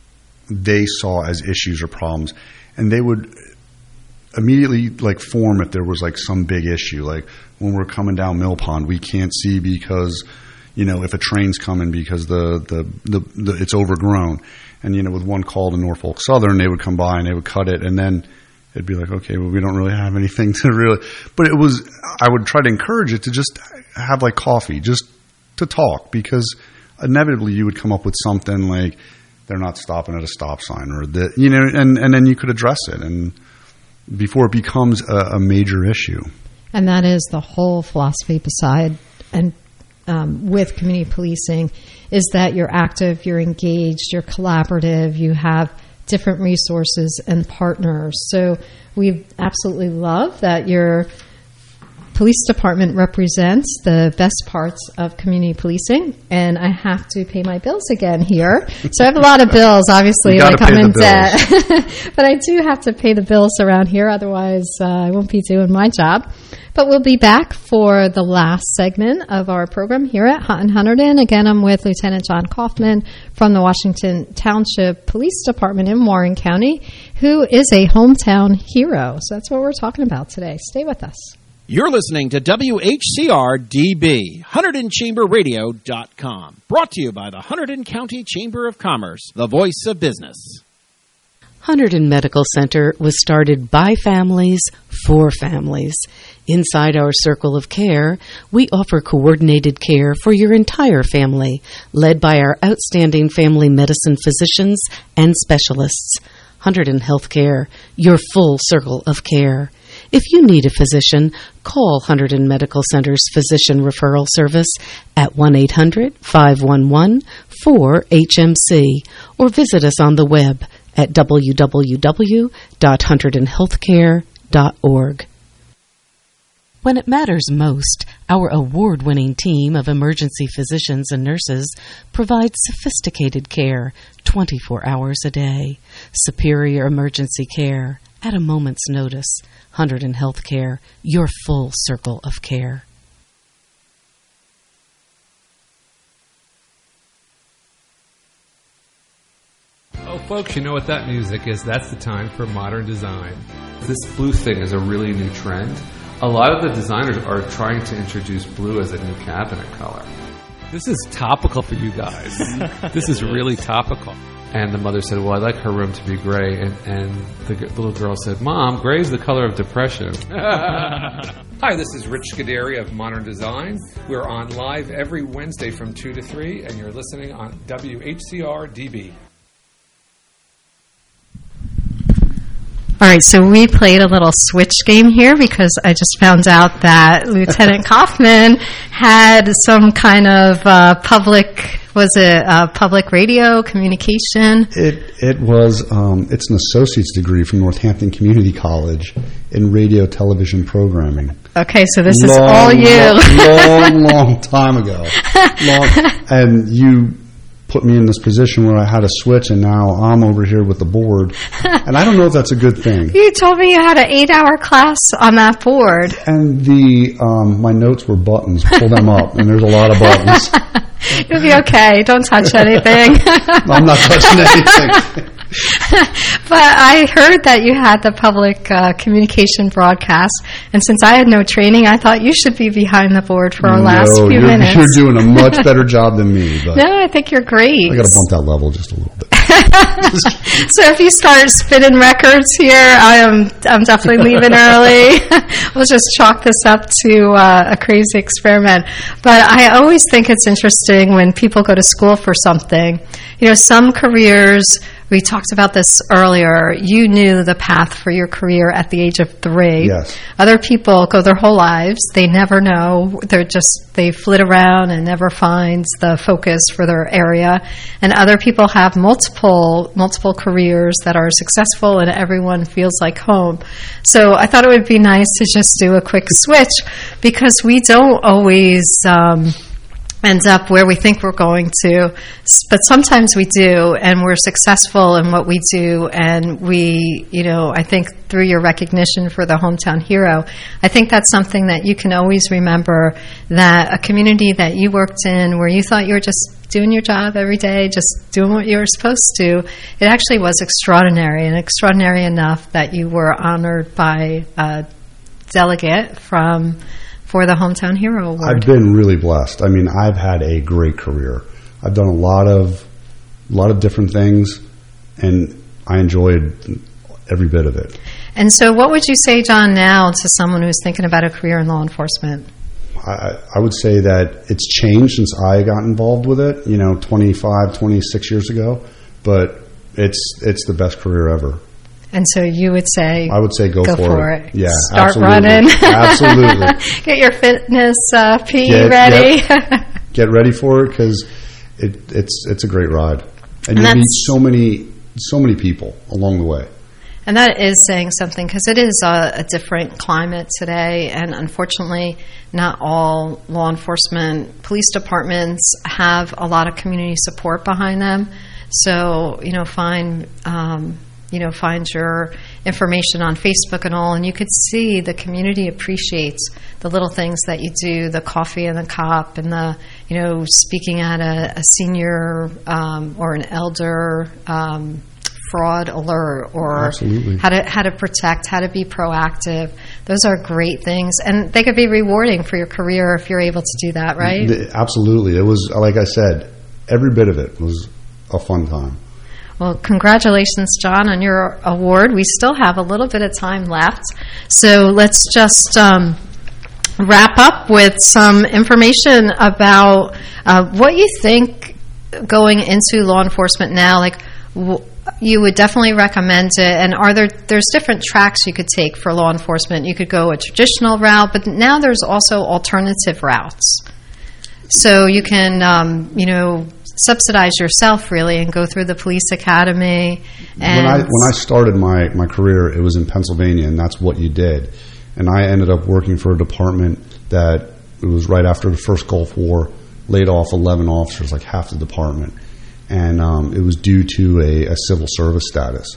S5: they saw as issues or problems. And they would immediately, like, form if there was, like, some big issue. Like, when we're coming down Mill Pond, we can't see because, you know, if a train's coming because the, the, the, the it's overgrown. And, you know, with one call to Norfolk Southern, they would come by and they would cut it, and then it'd be like, okay, well, we don't really have anything to really, but it was, I would try to encourage it to just have like coffee, just to talk, because inevitably you would come up with something like they're not stopping at a stop sign, or the, you know, and, and then you could address it, and before it becomes a, a major issue.
S4: And that is the whole philosophy beside and um, with community policing, is that you're active, you're engaged, you're collaborative, you have different resources and partners. So we absolutely love that your police department represents the best parts of community policing. And I have to pay my bills again here. So I have a lot of bills, obviously, like I'm in debt. But I do have to pay the bills around here. Otherwise, uh, I won't be doing my job. But we'll be back for the last segment of our program here at Hot and Hunterdon. Again, I'm with Lieutenant John Kaufman from the Washington Township Police Department in Warren County, who is a hometown hero. So that's what we're talking about today. Stay with us.
S6: You're listening to W H C R D B, Hunterdon Chamber Radio dot com. Brought to you by the Hunterdon County Chamber of Commerce, the voice of business.
S7: Hunterdon Medical Center was started by families for families. Inside our circle of care, we offer coordinated care for your entire family, led by our outstanding family medicine physicians and specialists. Hunterdon Healthcare, your full circle of care. If you need a physician, call Hunterdon Medical Center's Physician Referral Service at one eight hundred, five one one, four H M C or visit us on the web at w w w dot hunterdon healthcare dot org. When it matters most, our award-winning team of emergency physicians and nurses provides sophisticated care twenty-four hours a day. Superior emergency care at a moment's notice. Hunterdon Healthcare, your full circle of care.
S18: Oh, folks, you know what that music is. That's the time for modern design. This blue thing is a really new trend. A lot of the designers are trying to introduce blue as a new cabinet color. This is topical for you guys. This is really topical. And the mother said, well, I'd like her room to be gray. And, and the g- little girl said, Mom, gray is the color of depression. Hi, this is Rich Scuderi of Modern Design. We're on live every Wednesday from two to three, and you're listening on W H C R D B.
S4: All right, so we played a little switch game here because I just found out that Lieutenant Kaufman had some kind of uh, public, was it uh, public radio communication?
S5: It it was, um, it's an associate's degree from Northampton Community College in radio television programming.
S4: Okay, so this
S5: long,
S4: is all you.
S5: long, long time ago. Long, and you put me in this position where I had a switch, and now I'm over here with the board. And I don't know if that's a good thing.
S4: You told me you had an eight-hour class on that board.
S5: And the um, my notes were buttons. Pull them up, and there's a lot of buttons.
S4: You'll be okay. Don't touch anything.
S5: I'm not touching anything.
S4: But I heard that you had the public uh, communication broadcast, and since I had no training, I thought you should be behind the board for our
S5: no,
S4: last few
S5: you're,
S4: minutes.
S5: You're doing a much better job than me. But
S4: no, I think you're great.
S5: I got to bump that level just a little bit.
S4: So if you start spinning records here, I am I'm definitely leaving early. We'll just chalk this up to uh, a crazy experiment. But I always think it's interesting when people go to school for something. You know, some careers, we talked about this earlier, you knew the path for your career at the age of three.
S5: Yes.
S4: Other people go their whole lives. They never know. They're just, they flit around and never find the focus for their area. And other people have multiple, multiple careers that are successful and everyone feels like home. So I thought it would be nice to just do a quick switch because we don't always, um, ends up where we think we're going to, but sometimes we do, and we're successful in what we do, and we, you know, I think through your recognition for the Hometown Hero, I think that's something that you can always remember, that a community that you worked in where you thought you were just doing your job every day, just doing what you were supposed to, it actually was extraordinary, and extraordinary enough that you were honored by a delegate from for the Hometown Hero Award.
S5: I've been really blessed. I mean, I've had a great career. I've done a lot of, a lot of different things, and I enjoyed every bit of it.
S4: And so what would you say, John, now to someone who's thinking about a career in law enforcement?
S5: I, I would say that it's changed since I got involved with it, you know, twenty-five, twenty-six years ago, but it's it's the best career ever.
S4: And so you would say,
S5: I would say go,
S4: go
S5: for,
S4: for
S5: it.
S4: it.
S5: Yeah,
S4: Start
S5: absolutely.
S4: running.
S5: Absolutely.
S4: Get your fitness uh, P
S5: get,
S4: ready.
S5: Get, get ready for it because it, it's it's a great ride, and,
S4: And
S5: you meet so many so many people along the way.
S4: And that is saying something because it is a, a different climate today, and unfortunately, not all law enforcement police departments have a lot of community support behind them. So, you know, find um, you know find your information on Facebook and all, and you could see the community appreciates the little things that you do, the coffee and the cop, and the you know speaking at a, a senior um, or an elder. Um, fraud alert, or
S5: Absolutely.
S4: how to how to protect, how to be proactive. Those are great things, and they could be rewarding for your career if you're able to do that, right?
S5: Absolutely. It was, like I said, every bit of it was a fun time.
S4: Well, congratulations, John, on your award. We still have a little bit of time left, so let's just um, wrap up with some information about uh, what you think going into law enforcement now, like w- you would definitely recommend it. And are there there's different tracks you could take for law enforcement. You could go a traditional route, but now there's also alternative routes. So you can, um, you know, subsidize yourself really and go through the police academy. And
S5: when I when I started my, my career, it was in Pennsylvania, and that's what you did. And I ended up working for a department that it was right after the first Gulf War, laid off eleven officers, like half the department. And um, it was due to a, a civil service status.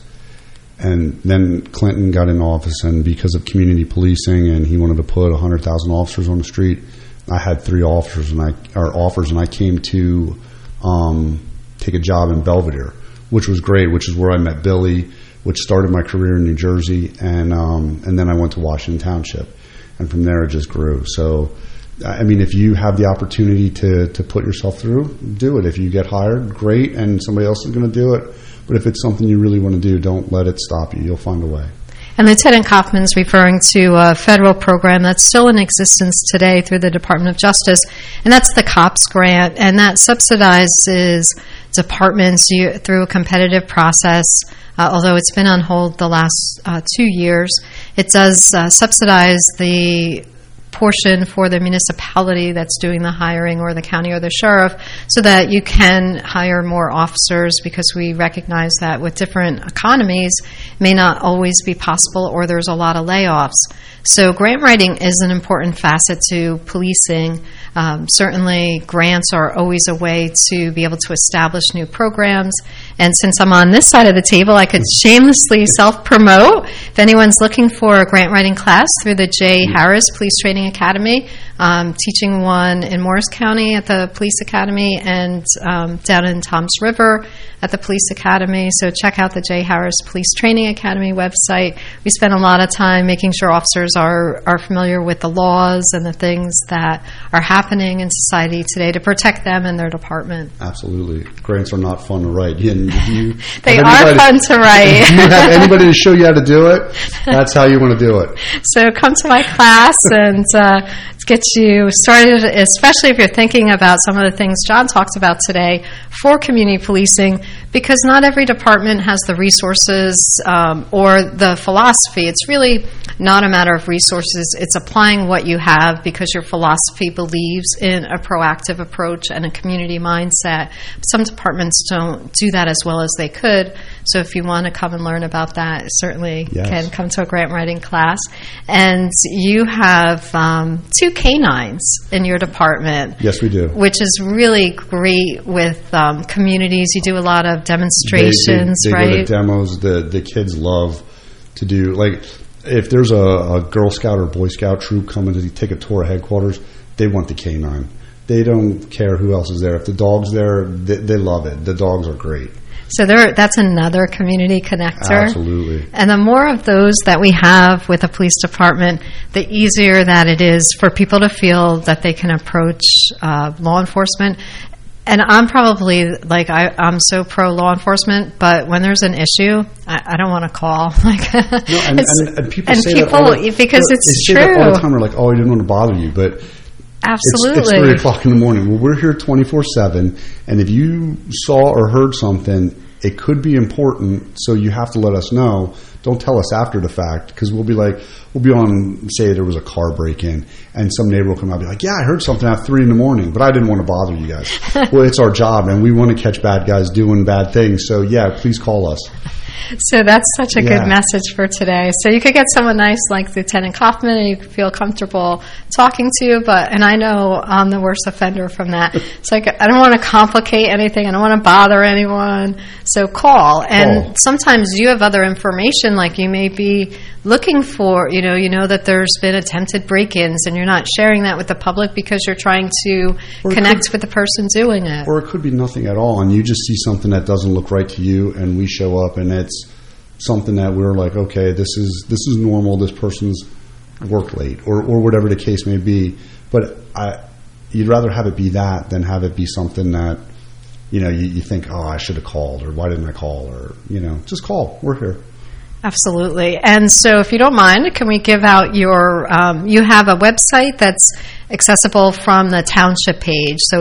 S5: And then Clinton got in office, and because of community policing, and he wanted to put one hundred thousand officers on the street, I had three officers and I or offers, and I came to um, take a job in Belvedere, which was great, which is where I met Billy, which started my career in New Jersey, and um, and then I went to Washington Township, and from there it just grew. So, I mean, if you have the opportunity to, to put yourself through, do it. If you get hired, great, and somebody else is going to do it. But if it's something you really want to do, don't let it stop you. You'll find a way.
S4: And Lieutenant Kaufman's referring to a federal program that's still in existence today through the Department of Justice, and that's the COPS grant, and that subsidizes departments through a competitive process. Uh, although it's been on hold the last uh, two years, it does uh, subsidize the portion for the municipality that's doing the hiring, or the county or the sheriff, so that you can hire more officers, because we recognize that with different economies it may not always be possible, or there's a lot of layoffs. So grant writing is an important facet to policing. Um, certainly grants are always a way to be able to establish new programs. And since I'm on this side of the table, I could shamelessly self-promote. If anyone's looking for a grant writing class through the J. Harris Police Training Academy, um, teaching one in Morris County at the Police Academy, and um, down in Toms River at the Police Academy. So check out the J. Harris Police Training Academy website. We spend a lot of time making sure officers are, are familiar with the laws and the things that are happening in society today to protect them and their department.
S5: Absolutely. Grants are not fun to write. You, you
S4: they are fun to write.
S5: If you have anybody to show you how to do it, that's how you want to do it.
S4: So come to my class and uh, get you started, especially if you're thinking about some of the things John talked about today for community policing, because not every department has the resources um, or the philosophy. It's really not a matter of resources. It's applying what you have, because your philosophy believes in a proactive approach and a community mindset. Some departments don't do that as well as they could. So if you want to come and learn about that, certainly
S5: yes.
S4: can come to a grant writing class. And you have um, two canines in your department.
S5: Yes, we do.
S4: Which is really great with um, communities. You do a lot of demonstrations,
S5: they, they, they
S4: right?
S5: Go to demos. The the kids love to do, like, if there's a, a Girl Scout or Boy Scout troop coming to take a tour of headquarters, they want the canine. They don't care who else is there. If the dog's there, they, they love it. The dogs are great.
S4: So there, that's another community connector.
S5: Absolutely.
S4: And the more of those that we have with a police department, the easier that it is for people to feel that they can approach uh, law enforcement. And I'm probably, like, I, I'm so pro law enforcement, but when there's an issue, I, I don't want to call. Like,
S5: no, and, and, and people
S4: and
S5: say
S4: people,
S5: that all the,
S4: because it's
S5: they
S4: true.
S5: Say that all the time. We're like, oh, I didn't want to bother you, but
S4: absolutely,
S5: it's, it's three o'clock in the morning. Well, we're here twenty-four seven, and if you saw or heard something, it could be important, so you have to let us know. Don't tell us after the fact, because we'll be like, we'll be on, say there was a car break-in, and some neighbor will come out and be like, yeah, I heard something at three in the morning, but I didn't want to bother you guys. Well, it's our job, and we want to catch bad guys doing bad things, so yeah, please call us.
S4: So that's such a
S5: yeah.
S4: good message for today. So you could get someone nice like Lieutenant Kaufman, and you could feel comfortable talking to, but, and I know I'm the worst offender from that. So I, I don't want to complicate anything. I don't want to bother anyone. So call. And call. Sometimes you have other information, like you may be looking for, you know, you know that there's been attempted break-ins, and you're not sharing that with the public because you're trying to or connect could, with the person doing it.
S5: Or it could be nothing at all, and you just see something that doesn't look right to you, and we show up, and it's something that we're like, okay, this is this is normal. This person's work late, or or whatever the case may be. But I, you'd rather have it be that than have it be something that, you know, you, you think, oh, I should have called, or why didn't I call, or, you know, just call. We're here.
S4: Absolutely. And so if you don't mind, can we give out your, um, you have a website that's accessible from the township page. So it's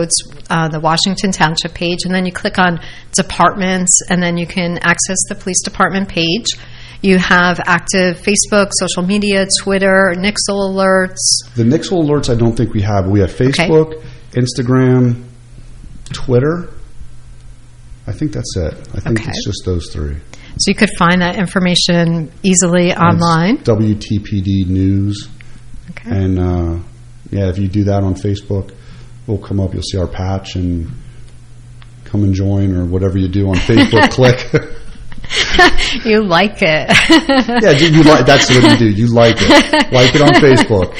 S4: uh, the Washington Township page, and then you click on departments, and then you can access the police department page. You have active Facebook, social media, Twitter, N X L alerts.
S5: The N X L alerts I don't think we have. We have Facebook, okay. Instagram, Twitter. I think that's it. I think okay. it's just those three.
S4: So you could find that information easily and online.
S5: W T P D News. Okay. And, uh, yeah, if you do that on Facebook, we'll come up. You'll see our patch and come and join or whatever you do on Facebook. Click.
S4: You like it.
S5: Yeah, you like. That's what you do. You like it. Like it on Facebook.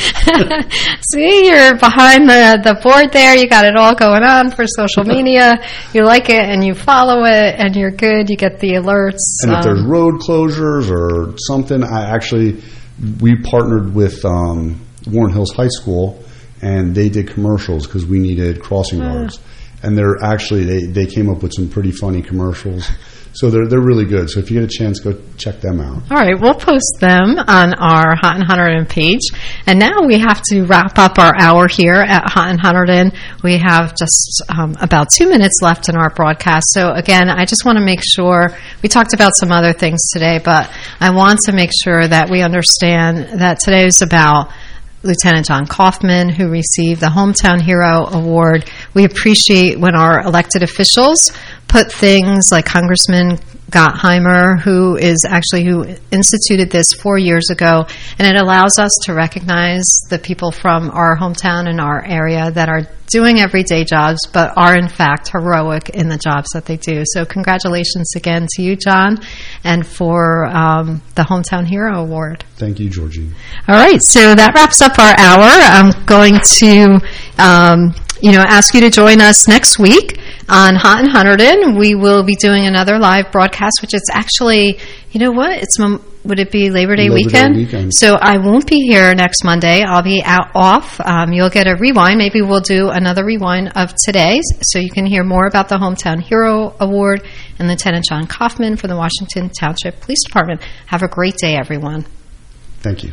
S4: See, you're behind the, the board there. You got it all going on for social media. You like it and you follow it and you're good. You get the alerts.
S5: And um, if there's road closures or something, I actually, we partnered with um, Warren Hills High School and they did commercials because we needed crossing guards. Uh. And they're actually, they, they came up with some pretty funny commercials. So they're they're really good. So if you get a chance, go check them out.
S4: All right, we'll post them on our Hot and Hunterdon page. And now we have to wrap up our hour here at Hot and Hunterdon. We have just um, about two minutes left in our broadcast. So again, I just want to make sure, we talked about some other things today, but I want to make sure that we understand that today is about Lieutenant John Kaufman, who received the Hometown Hero Award. We appreciate when our elected officials put things like Congressman Gottheimer, who is actually who instituted this four years ago, and it allows us to recognize the people from our hometown and our area that are doing everyday jobs, but are in fact heroic in the jobs that they do. So congratulations again to you, John, and for um, the Hometown Hero Award.
S5: Thank you, Georgie.
S4: All right, so that wraps up our hour. I'm going to um, you know, ask you to join us next week on Hot and Hunterdon. We will be doing another live broadcast, which is actually, you know what, it's would it be Labor Day
S5: Labor
S4: weekend?
S5: Day weekend?
S4: So I won't be here next Monday. I'll be out off. Um, you'll get a rewind. Maybe we'll do another rewind of today, so you can hear more about the Hometown Hero Award and Lieutenant John Kaufman for the Washington Township Police Department. Have a great day, everyone.
S5: Thank you.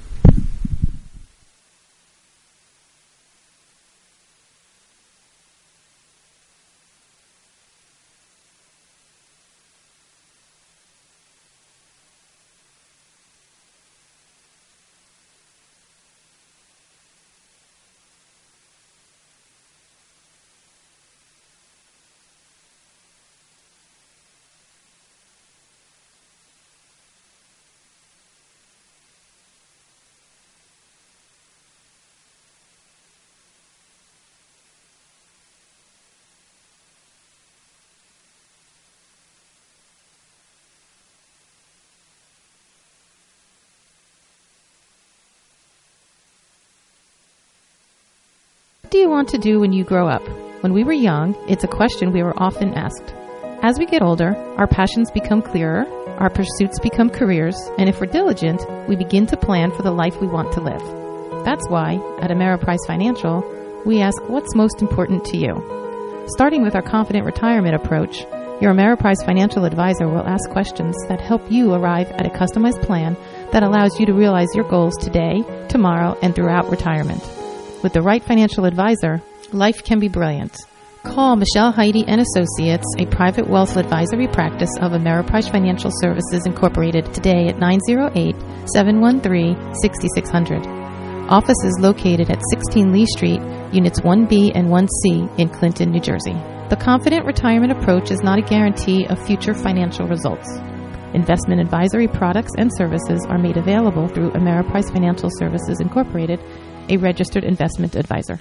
S19: What do you want to do when you grow up? When we were young, it's a question we were often asked. As we get older, our passions become clearer, our pursuits become careers, and if we're diligent, we begin to plan for the life we want to live. That's why, at Ameriprise Financial, we ask what's most important to you. Starting with our Confident Retirement approach, your Ameriprise Financial Advisor will ask questions that help you arrive at a customized plan that allows you to realize your goals today, tomorrow, and throughout retirement. With the right financial advisor, life can be brilliant. Call Michelle Heidi and Associates, a private wealth advisory practice of Ameriprise Financial Services Incorporated, today at nine oh eight, seven one three, six six zero zero. Office is located at sixteen Lee Street, Units one B and one C in Clinton, New Jersey. The Confident Retirement approach is not a guarantee of future financial results. Investment advisory products and services are made available through Ameriprise Financial Services Incorporated, a registered investment advisor.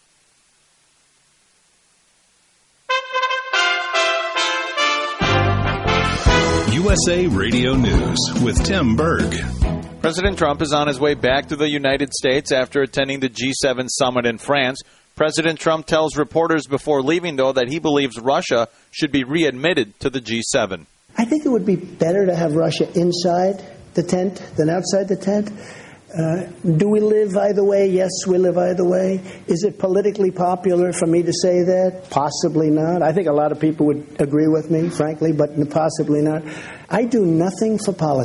S10: U S A Radio News with Tim Berg.
S3: President Trump is on his way back to the United States after attending the G seven summit in France. President Trump tells reporters before leaving, though, that he believes Russia should be readmitted to the G seven.
S11: I think it would be better to have Russia inside the tent than outside the tent. Uh, do we live either way? Yes, we live either way. Is it politically popular for me to say that? Possibly not. I think a lot of people would agree with me, frankly, but possibly not. I do nothing for politics.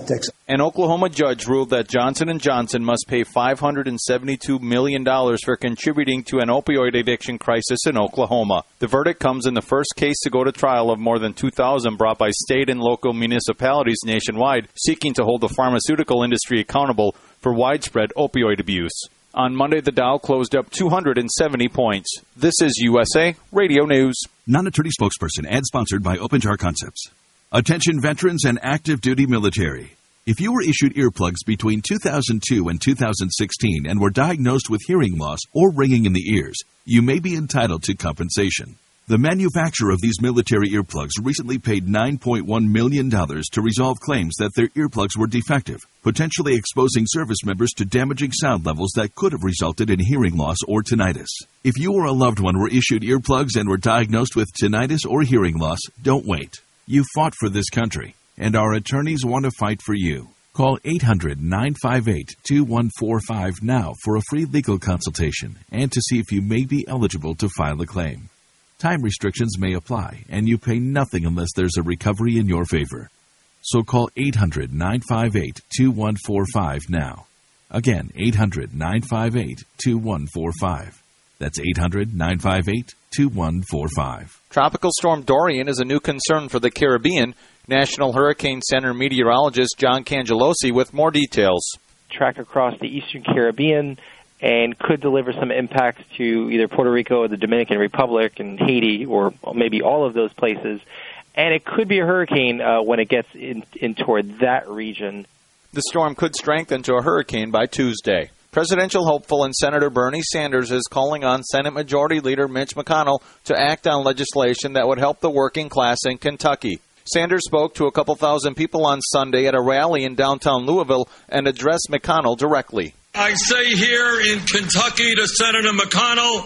S3: An Oklahoma judge ruled that Johnson and Johnson must pay five hundred seventy-two million dollars for contributing to an opioid addiction crisis in Oklahoma. The verdict comes in the first case to go to trial of more than two thousand brought by state and local municipalities nationwide seeking to hold the pharmaceutical industry accountable for widespread opioid abuse. On Monday, the Dow closed up two hundred seventy points. This is U S A Radio News.
S20: Non-attorney spokesperson, ad sponsored by Open Jar Concepts. Attention veterans and active duty military. If you were issued earplugs between two thousand two and two thousand sixteen and were diagnosed with hearing loss or ringing in the ears, you may be entitled to compensation. The manufacturer of these military earplugs recently paid nine point one million dollars to resolve claims that their earplugs were defective, potentially exposing service members to damaging sound levels that could have resulted in hearing loss or tinnitus. If you or a loved one were issued earplugs and were diagnosed with tinnitus or hearing loss, don't wait. You fought for this country, and our attorneys want to fight for you. Call eight hundred, nine five eight, two one four five now for a free legal consultation and to see if you may be eligible to file a claim. Time restrictions may apply, and you pay nothing unless there's a recovery in your favor. So call eight hundred, nine five eight, two one four five now. Again, eight hundred, nine five eight, two one four five. That's eight hundred, nine five eight, two one four five.
S3: Tropical Storm Dorian is a new concern for the Caribbean. National Hurricane Center meteorologist John Cangelosi with more details.
S21: Track across the eastern Caribbean and could deliver some impacts to either Puerto Rico or the Dominican Republic and Haiti, or maybe all of those places. And it could be a hurricane uh, when it gets in, in toward that region.
S3: The storm could strengthen to a hurricane by Tuesday. Presidential hopeful and Senator Bernie Sanders is calling on Senate Majority Leader Mitch McConnell to act on legislation that would help the working class in Kentucky. Sanders spoke to a couple thousand people on Sunday at a rally in downtown Louisville and addressed McConnell directly.
S22: I say here in Kentucky to Senator McConnell,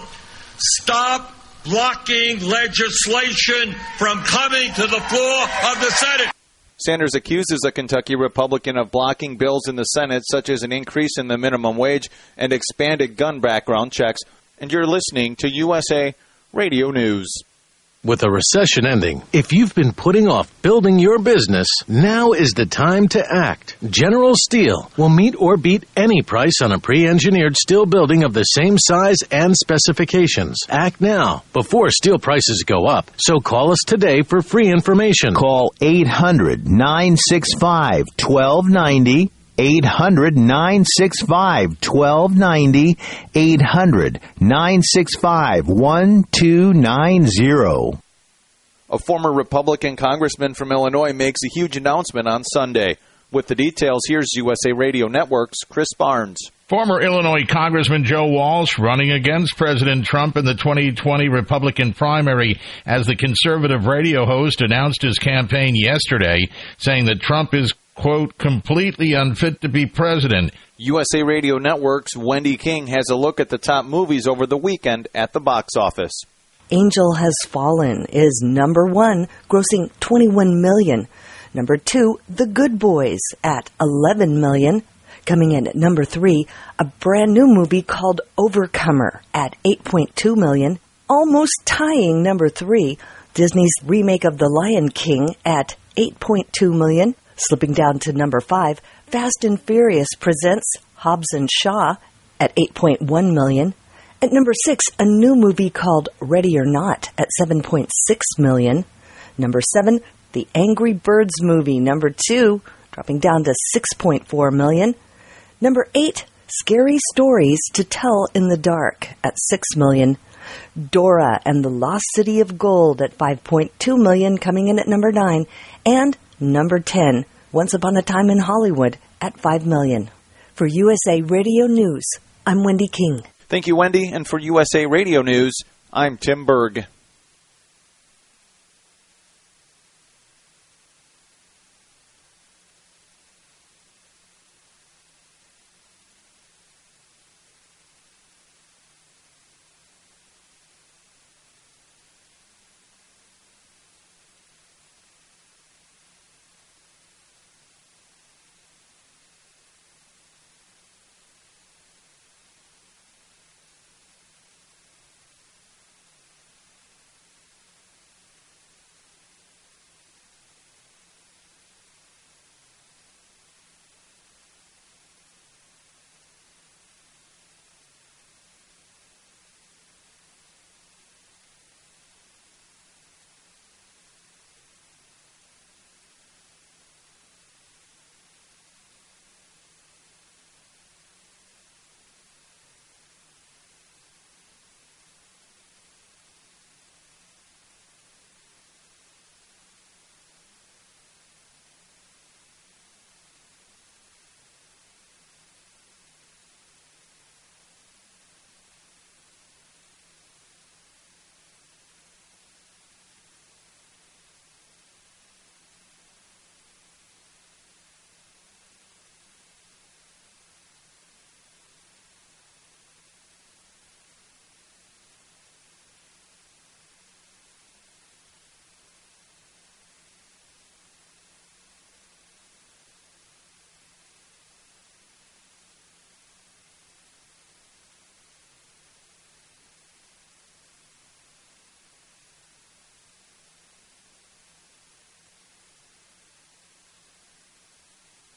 S22: stop blocking legislation from coming to the floor of the Senate.
S3: Sanders accuses a Kentucky Republican of blocking bills in the Senate, such as an increase in the minimum wage and expanded gun background checks. And you're listening to U S A Radio News.
S15: With a recession ending, if you've been putting off building your business, now is the time to act. General Steel will meet or beat any price on a pre-engineered steel building of the same size and specifications. Act now, before steel prices go up. So call us today for free information.
S16: Call eight hundred, nine six five, one two nine zero. eight hundred, nine six five, one two nine zero. eight hundred, nine six five, one two nine zero.
S3: A former Republican congressman from Illinois makes a huge announcement on Sunday. With the details, here's U S A Radio Network's Chris Barnes.
S14: Former Illinois Congressman Joe Walsh running against President Trump in the twenty twenty Republican primary as the conservative radio host announced his campaign yesterday, saying that Trump is, quote, completely unfit to be president.
S3: U S A Radio Network's Wendy King has a look at the top movies over the weekend at the box office.
S1: Angel Has Fallen is number one, grossing twenty-one million dollars. Number two, The Good Boys at eleven million dollars. Coming in at number three, a brand new movie called Overcomer at eight point two million dollars. Almost tying number three, Disney's remake of The Lion King at eight point two million dollars. Slipping down to number five, Fast and Furious presents Hobbs and Shaw at eight point one million dollars. At number six, a new movie called Ready or Not at seven point six million dollars. Number seven, The Angry Birds movie, number two, dropping down to six point four million dollars. Number eight, Scary Stories to Tell in the Dark at six million dollars. Dora and the Lost City of Gold at five point two million dollars, coming in at number nine. And number ten, Once Upon a Time in Hollywood at five million dollars. For U S A Radio News, I'm Wendy King.
S3: Thank you, Wendy. And for U S A Radio News, I'm Tim Berg.